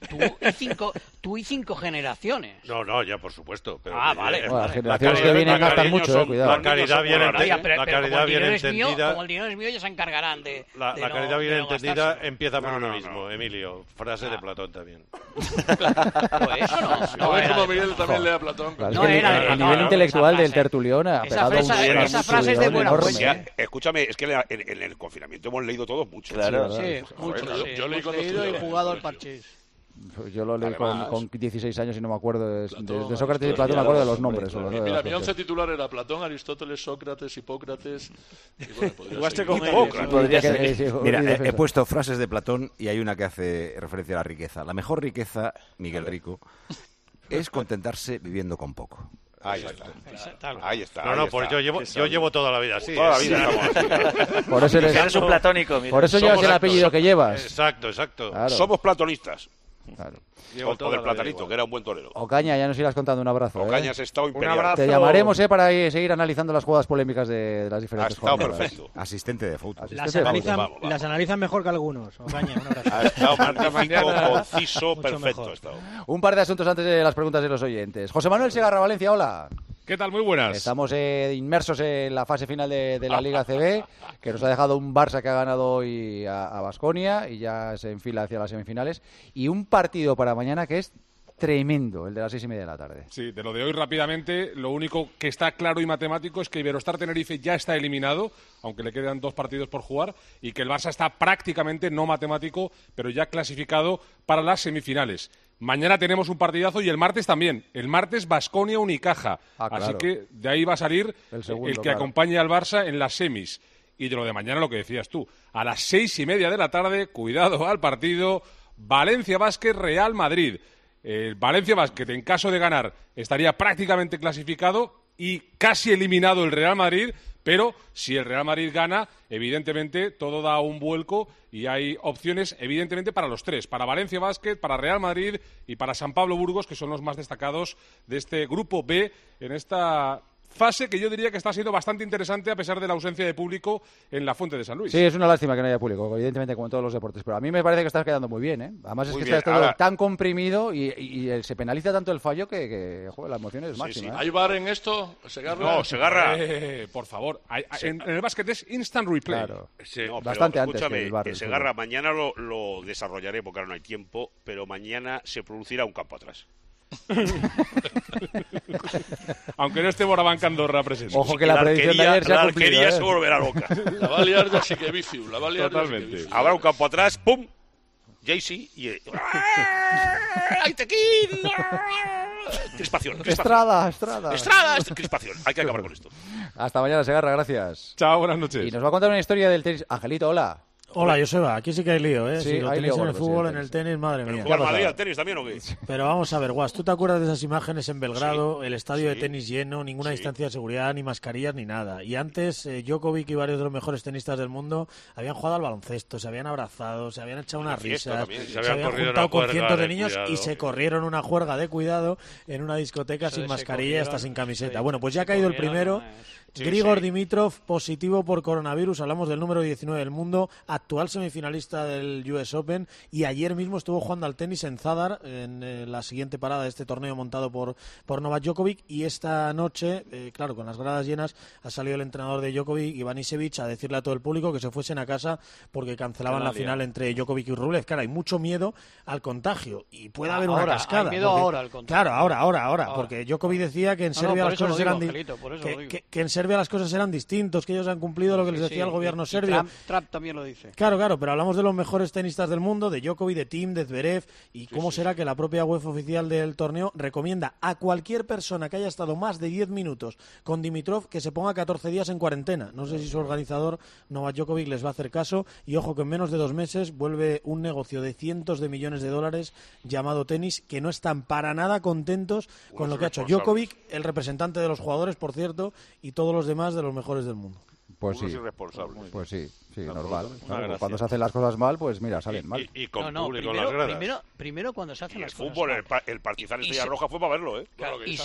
Tú y 5 generaciones.
No, ya por supuesto. Pero
vale.
Las generaciones que vienen gastan mucho, cuidado.
La caridad bien entendida...
Como el dinero es mío, ya se encargarán de
La caridad bien entendida empieza por uno mismo, Emilio. Frase de Platón también.
Pues eso no.
A ver cómo Miguel también lea a Platón.
El nivel intelectual del tertulión ha pegado
esa frase es de buena fuente.
Escúchame, es que en el confinamiento hemos leído todos mucho.
Claro.
Sí, mucho.
Yo leí cuando
y jugado al parchís.
Yo lo leí con 16 años y no me acuerdo de Sócrates y Platón, me acuerdo de los nombres.
Mira, mi 11 titular era Platón, Aristóteles, Sócrates, Hipócrates.
Jugaste con él.
Mira, he puesto frases de Platón y hay una que hace referencia a la riqueza. La mejor riqueza, Miguel Rico, es contentarse viviendo con poco.
Ahí está.
No, pues yo llevo toda la vida así.
Toda la vida estamos
Por eso
eres un platónico.
Por eso llevas el apellido que llevas.
Exacto.
Claro.
Somos platonistas.
Claro.
O del Platanito, que era un buen torero.
Ocaña, ya nos irás contando. Un abrazo.
Ocaña has estado imperial.
Un abrazo.
Te llamaremos para seguir analizando las jugadas polémicas de las diferentes jornadas.
Perfecto.
Asistente de fútbol.
Las analizan mejor que algunos. Ocaña, un abrazo.
Ha estado magnífico, conciso, perfecto.
Un par de asuntos antes de las preguntas de los oyentes. José Manuel Segarra, Valencia, hola.
¿Qué tal? Muy buenas.
Estamos inmersos en la fase final de la Liga CB, que nos ha dejado un Barça que ha ganado hoy a Baskonia y ya se enfila hacia las semifinales. Y un partido para mañana que es tremendo, el de las 6:30 de la tarde.
Sí, de lo de hoy rápidamente, lo único que está claro y matemático es que Iberostar Tenerife ya está eliminado, aunque le quedan 2 partidos por jugar, y que el Barça está prácticamente, no matemático, pero ya clasificado para las semifinales. Mañana tenemos un partidazo y el martes también. El martes Baskonia Unicaja.
Claro.
Así que de ahí va a salir el que acompañe al Barça en las semis. Y de lo de mañana lo que decías tú. A las 6:30 de la tarde, cuidado al partido, Valencia Basket Real Madrid. El Valencia Basket, en caso de ganar, estaría prácticamente clasificado y casi eliminado el Real Madrid, pero si el Real Madrid gana, evidentemente todo da un vuelco y hay opciones, evidentemente, para los 3, para Valencia Basket, para Real Madrid y para San Pablo Burgos, que son los más destacados de este grupo B en esta fase que yo diría que está siendo bastante interesante a pesar de la ausencia de público en la Fuente de San Luis.
Sí, es una lástima que no haya público, evidentemente, como en todos los deportes, pero a mí me parece que está quedando muy bien, ¿eh? Además
Muy
es que
bien.
está todo
Ahora,
tan comprimido y se penaliza tanto el fallo que joder, la emoción es máxima. ¿eh?
¿Hay VAR en esto, Segarra?
No, Segarra.
Por favor, en el básquet es instant replay.
Claro.
No,
Bastante
pero,
antes que el VAR.
Segarra, mañana lo desarrollaré porque ahora no hay tiempo, pero mañana se producirá un campo atrás.
Aunque no esté Borabanca Andorra presente.
Ojo que la predicción de ayer se ha cumplido.
La arquería se volverá loca.
La va a liar ya sí que viciu. La va a liar
Totalmente.
Habrá un campo atrás, ¡pum! Jaycee y... ¡Ay, Tequín! Crispación.
Estrada.
Crispación. Hay que acabar con esto.
Hasta mañana, Segarra, gracias.
Chao, buenas noches.
Y nos va a contar una historia del tenis. Angelito, hola.
Hola, Joseba, aquí sí que hay lío, ¿eh?
Sí,
si lo
hay
tenéis
lío
en el
gordo,
fútbol,
sí,
en el tenis, madre mía.
¿Jugar Madrid al tenis también o qué?
Pero vamos a ver, Guas, ¿tú te acuerdas de esas imágenes en Belgrado? El estadio de tenis lleno, ninguna distancia de seguridad, ni mascarillas, ni nada. Y antes, Djokovic y varios de los mejores tenistas del mundo habían jugado al baloncesto, se habían abrazado, se habían echado unas risas, se habían juntado con cientos de niños y se corrieron una juerga de cuidado en una discoteca sin mascarilla y hasta sin camiseta. Bueno, pues ya ha caído el primero. Grigor Dimitrov, positivo por coronavirus, hablamos del número 19 del mundo, actual semifinalista del US Open, y ayer mismo estuvo jugando al tenis en Zadar, en la siguiente parada de este torneo montado por Novak Djokovic, y esta noche, claro, con las gradas llenas, ha salido el entrenador de Djokovic, Ivanisevic, a decirle a todo el público que se fuesen a casa porque cancelaban la final entre Djokovic y Rublev. Claro, hay mucho miedo al contagio, y puede haber una cascada.
Hay miedo
porque,
ahora al contagio.
Claro, ahora, porque Djokovic decía que en Serbia las cosas eran que en Serbia las cosas eran distintos, que ellos han cumplido lo que les decía el gobierno serbio.
Trump también lo dice.
Claro, pero hablamos de los mejores tenistas del mundo, de Djokovic, de Thiem, de Zverev, y cómo será que la propia UEFA oficial del torneo recomienda a cualquier persona que haya estado más de 10 minutos con Dimitrov que se ponga 14 días en cuarentena. No sé si su organizador, Novak Djokovic, les va a hacer caso, y ojo que en menos de 2 meses vuelve un negocio de cientos de millones de dólares llamado tenis, que no están para nada contentos con lo que ha hecho Djokovic, el representante de los jugadores, por cierto, y todos los demás de los mejores del mundo.
Pues sí,
Pues
sí, normal. Claro, cuando se hacen las cosas mal, pues mira, salen mal.
Y con público en las gradas.
Primero cuando se hacen las cosas
fútbol,
mal.
el Partizan Estrella Roja fue para verlo, ¿eh?
Claro, y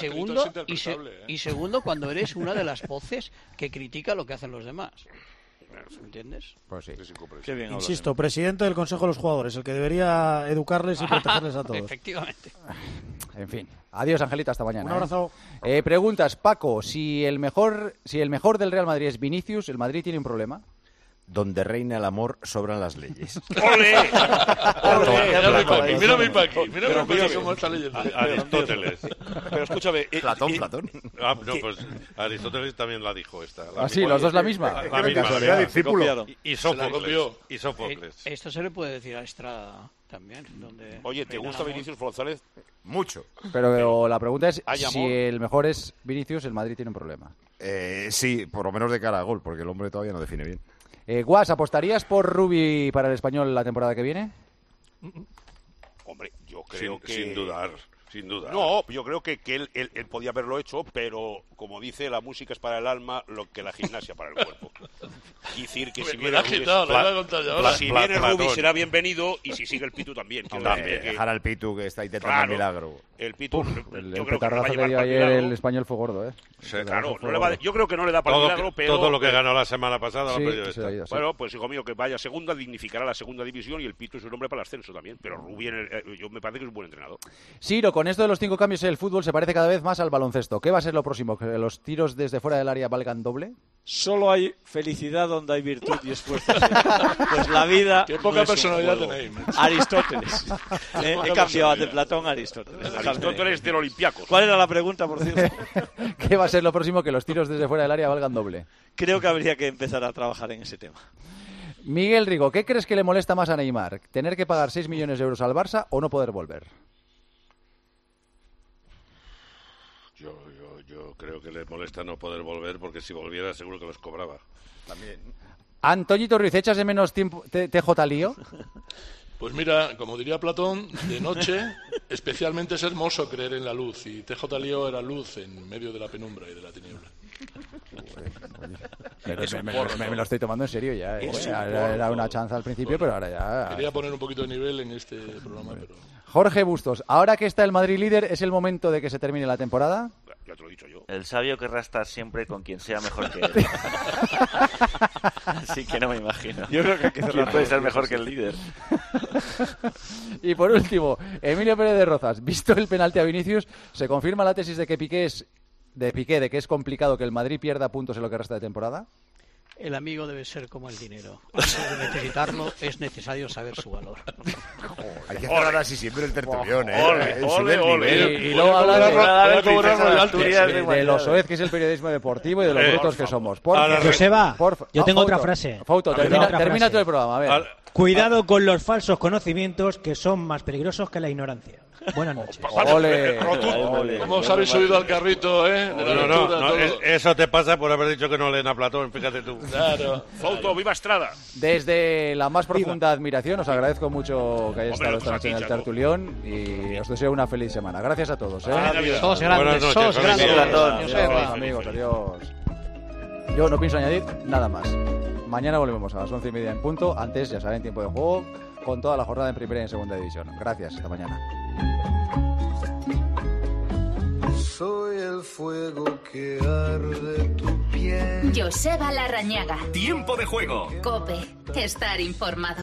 segundo, cuando eres una de las voces que critica lo que hacen los demás. ¿Entiendes?
Pues sí.
Qué bien.
Insisto, presidente del Consejo de los Jugadores, el que debería educarles y protegerles a todos.
Efectivamente.
En fin. Adiós, Angelita, hasta mañana.
Un abrazo.
Preguntas, Paco, si el mejor del Real Madrid es Vinicius, ¿el Madrid tiene un problema?
Donde reina el amor, sobran las leyes.
¡Ole!
Mírame pa' aquí, cómo está leyendo.
Aristóteles.
Pero escúchame...
Platón.
No, pues Aristóteles también la dijo esta.
Sí, los dos la misma.
La misma.
Discípulo.
Y Sófocles.
Esto se le puede decir a Estrada también. Donde
Oye, ¿te gusta Vinicius González?
Mucho.
Pero la pregunta es, si el mejor es Vinicius, el Madrid tiene un problema.
Sí, por lo menos de cara a gol, porque el hombre todavía no define bien.
Guas, ¿apostarías por Rubi para el Español la temporada que viene?
Hombre, yo creo que...
Sin dudar.
No, yo creo que él podía haberlo hecho, pero como dice, la música es para el alma lo que la gimnasia para el cuerpo. Y decir que si viene Rubi será bienvenido, y si sigue el Pitu también.
Dejar al Pitu, que está intentando un milagro.
El Pitu,
el petardazo que dio ayer el Español fue gordo, ¿eh?
Claro, yo creo que no le da para el milagro, pero...
Todo lo que ganó la semana pasada lo ha perdido esta.
Bueno, pues hijo mío, que vaya segunda, dignificará la segunda división, y el Pitu es un hombre para el ascenso también. Pero Rubi, yo me parece que es un buen entrenador.
Ciro, con esto de los 5 cambios el fútbol se parece cada vez más al baloncesto. ¿Qué va a ser lo próximo? ¿Que los tiros desde fuera del área valgan doble?
Solo hay felicidad donde hay virtud y esfuerzo. Pues la vida.
Qué poca personalidad tenéis.
Aristóteles. He cambiado de Platón a Aristóteles.
Aristóteles del Olympiacos.
¿Cuál era la pregunta, por cierto?
¿Qué va a ser lo próximo? Que los tiros desde fuera del área valgan doble.
Creo que habría que empezar a trabajar en ese tema.
Miguel Rigo, ¿qué crees que le molesta más a Neymar? ¿Tener que pagar 6 millones de euros al Barça o no poder volver?
Yo creo que le molesta no poder volver porque si volviera seguro que los cobraba.
También. Antoñito Ruiz, ¿echas de menos tiempo TJ Lío?
Pues mira, como diría Platón, de noche especialmente es hermoso creer en la luz y TJ Lío era luz en medio de la penumbra y de la tiniebla.
Me lo estoy tomando en serio ya. Era una chanza al principio, pero ahora ya...
Quería poner un poquito de nivel en este programa, pero...
Jorge Bustos, ahora que está el Madrid líder, ¿es el momento de que se termine la temporada?
Ya te lo he dicho yo.
El sabio querrá estar siempre con quien sea mejor que él. Así que no me imagino.
Yo creo que hay que
¿Quién puede ser mejor que el líder?
Y por último, Emilio Pérez de Rozas, visto el penalti a Vinicius, ¿se confirma la tesis de que Piqué de que es complicado que el Madrid pierda puntos en lo que resta de temporada?
El amigo debe ser como el dinero. Antes de necesitarlo, es necesario saber su valor.
Hay que cerrar así siempre el tertulión,
Y luego hablar de los soez, que es el periodismo deportivo, y de los brutos que somos.
Joseba, yo tengo otra frase.
Fauto, termina todo el programa, a ver.
Cuidado con los falsos conocimientos, que son más peligrosos que la ignorancia. Buenas noches.
¡Ole! ¿Cómo os habéis subido al carrito,
No, eso te pasa por haber dicho que no leen a Platón, fíjate tú.
Claro.
Fauto, viva Estrada.
Desde la más profunda admiración, os agradezco mucho que hayáis estado esta noche en el tertulión y os deseo una feliz semana. Gracias a todos.
Sos grandes, sos grandes.
Amigos, adiós. Yo no pienso añadir nada más. Mañana volvemos a las 11:30 en punto. Antes, ya saben, tiempo de juego con toda la jornada en primera y en segunda división. Gracias, hasta mañana.
Soy el fuego que arde tu piel.
Joseba Larrañaga.
Tiempo de juego.
COPE. Estar informado.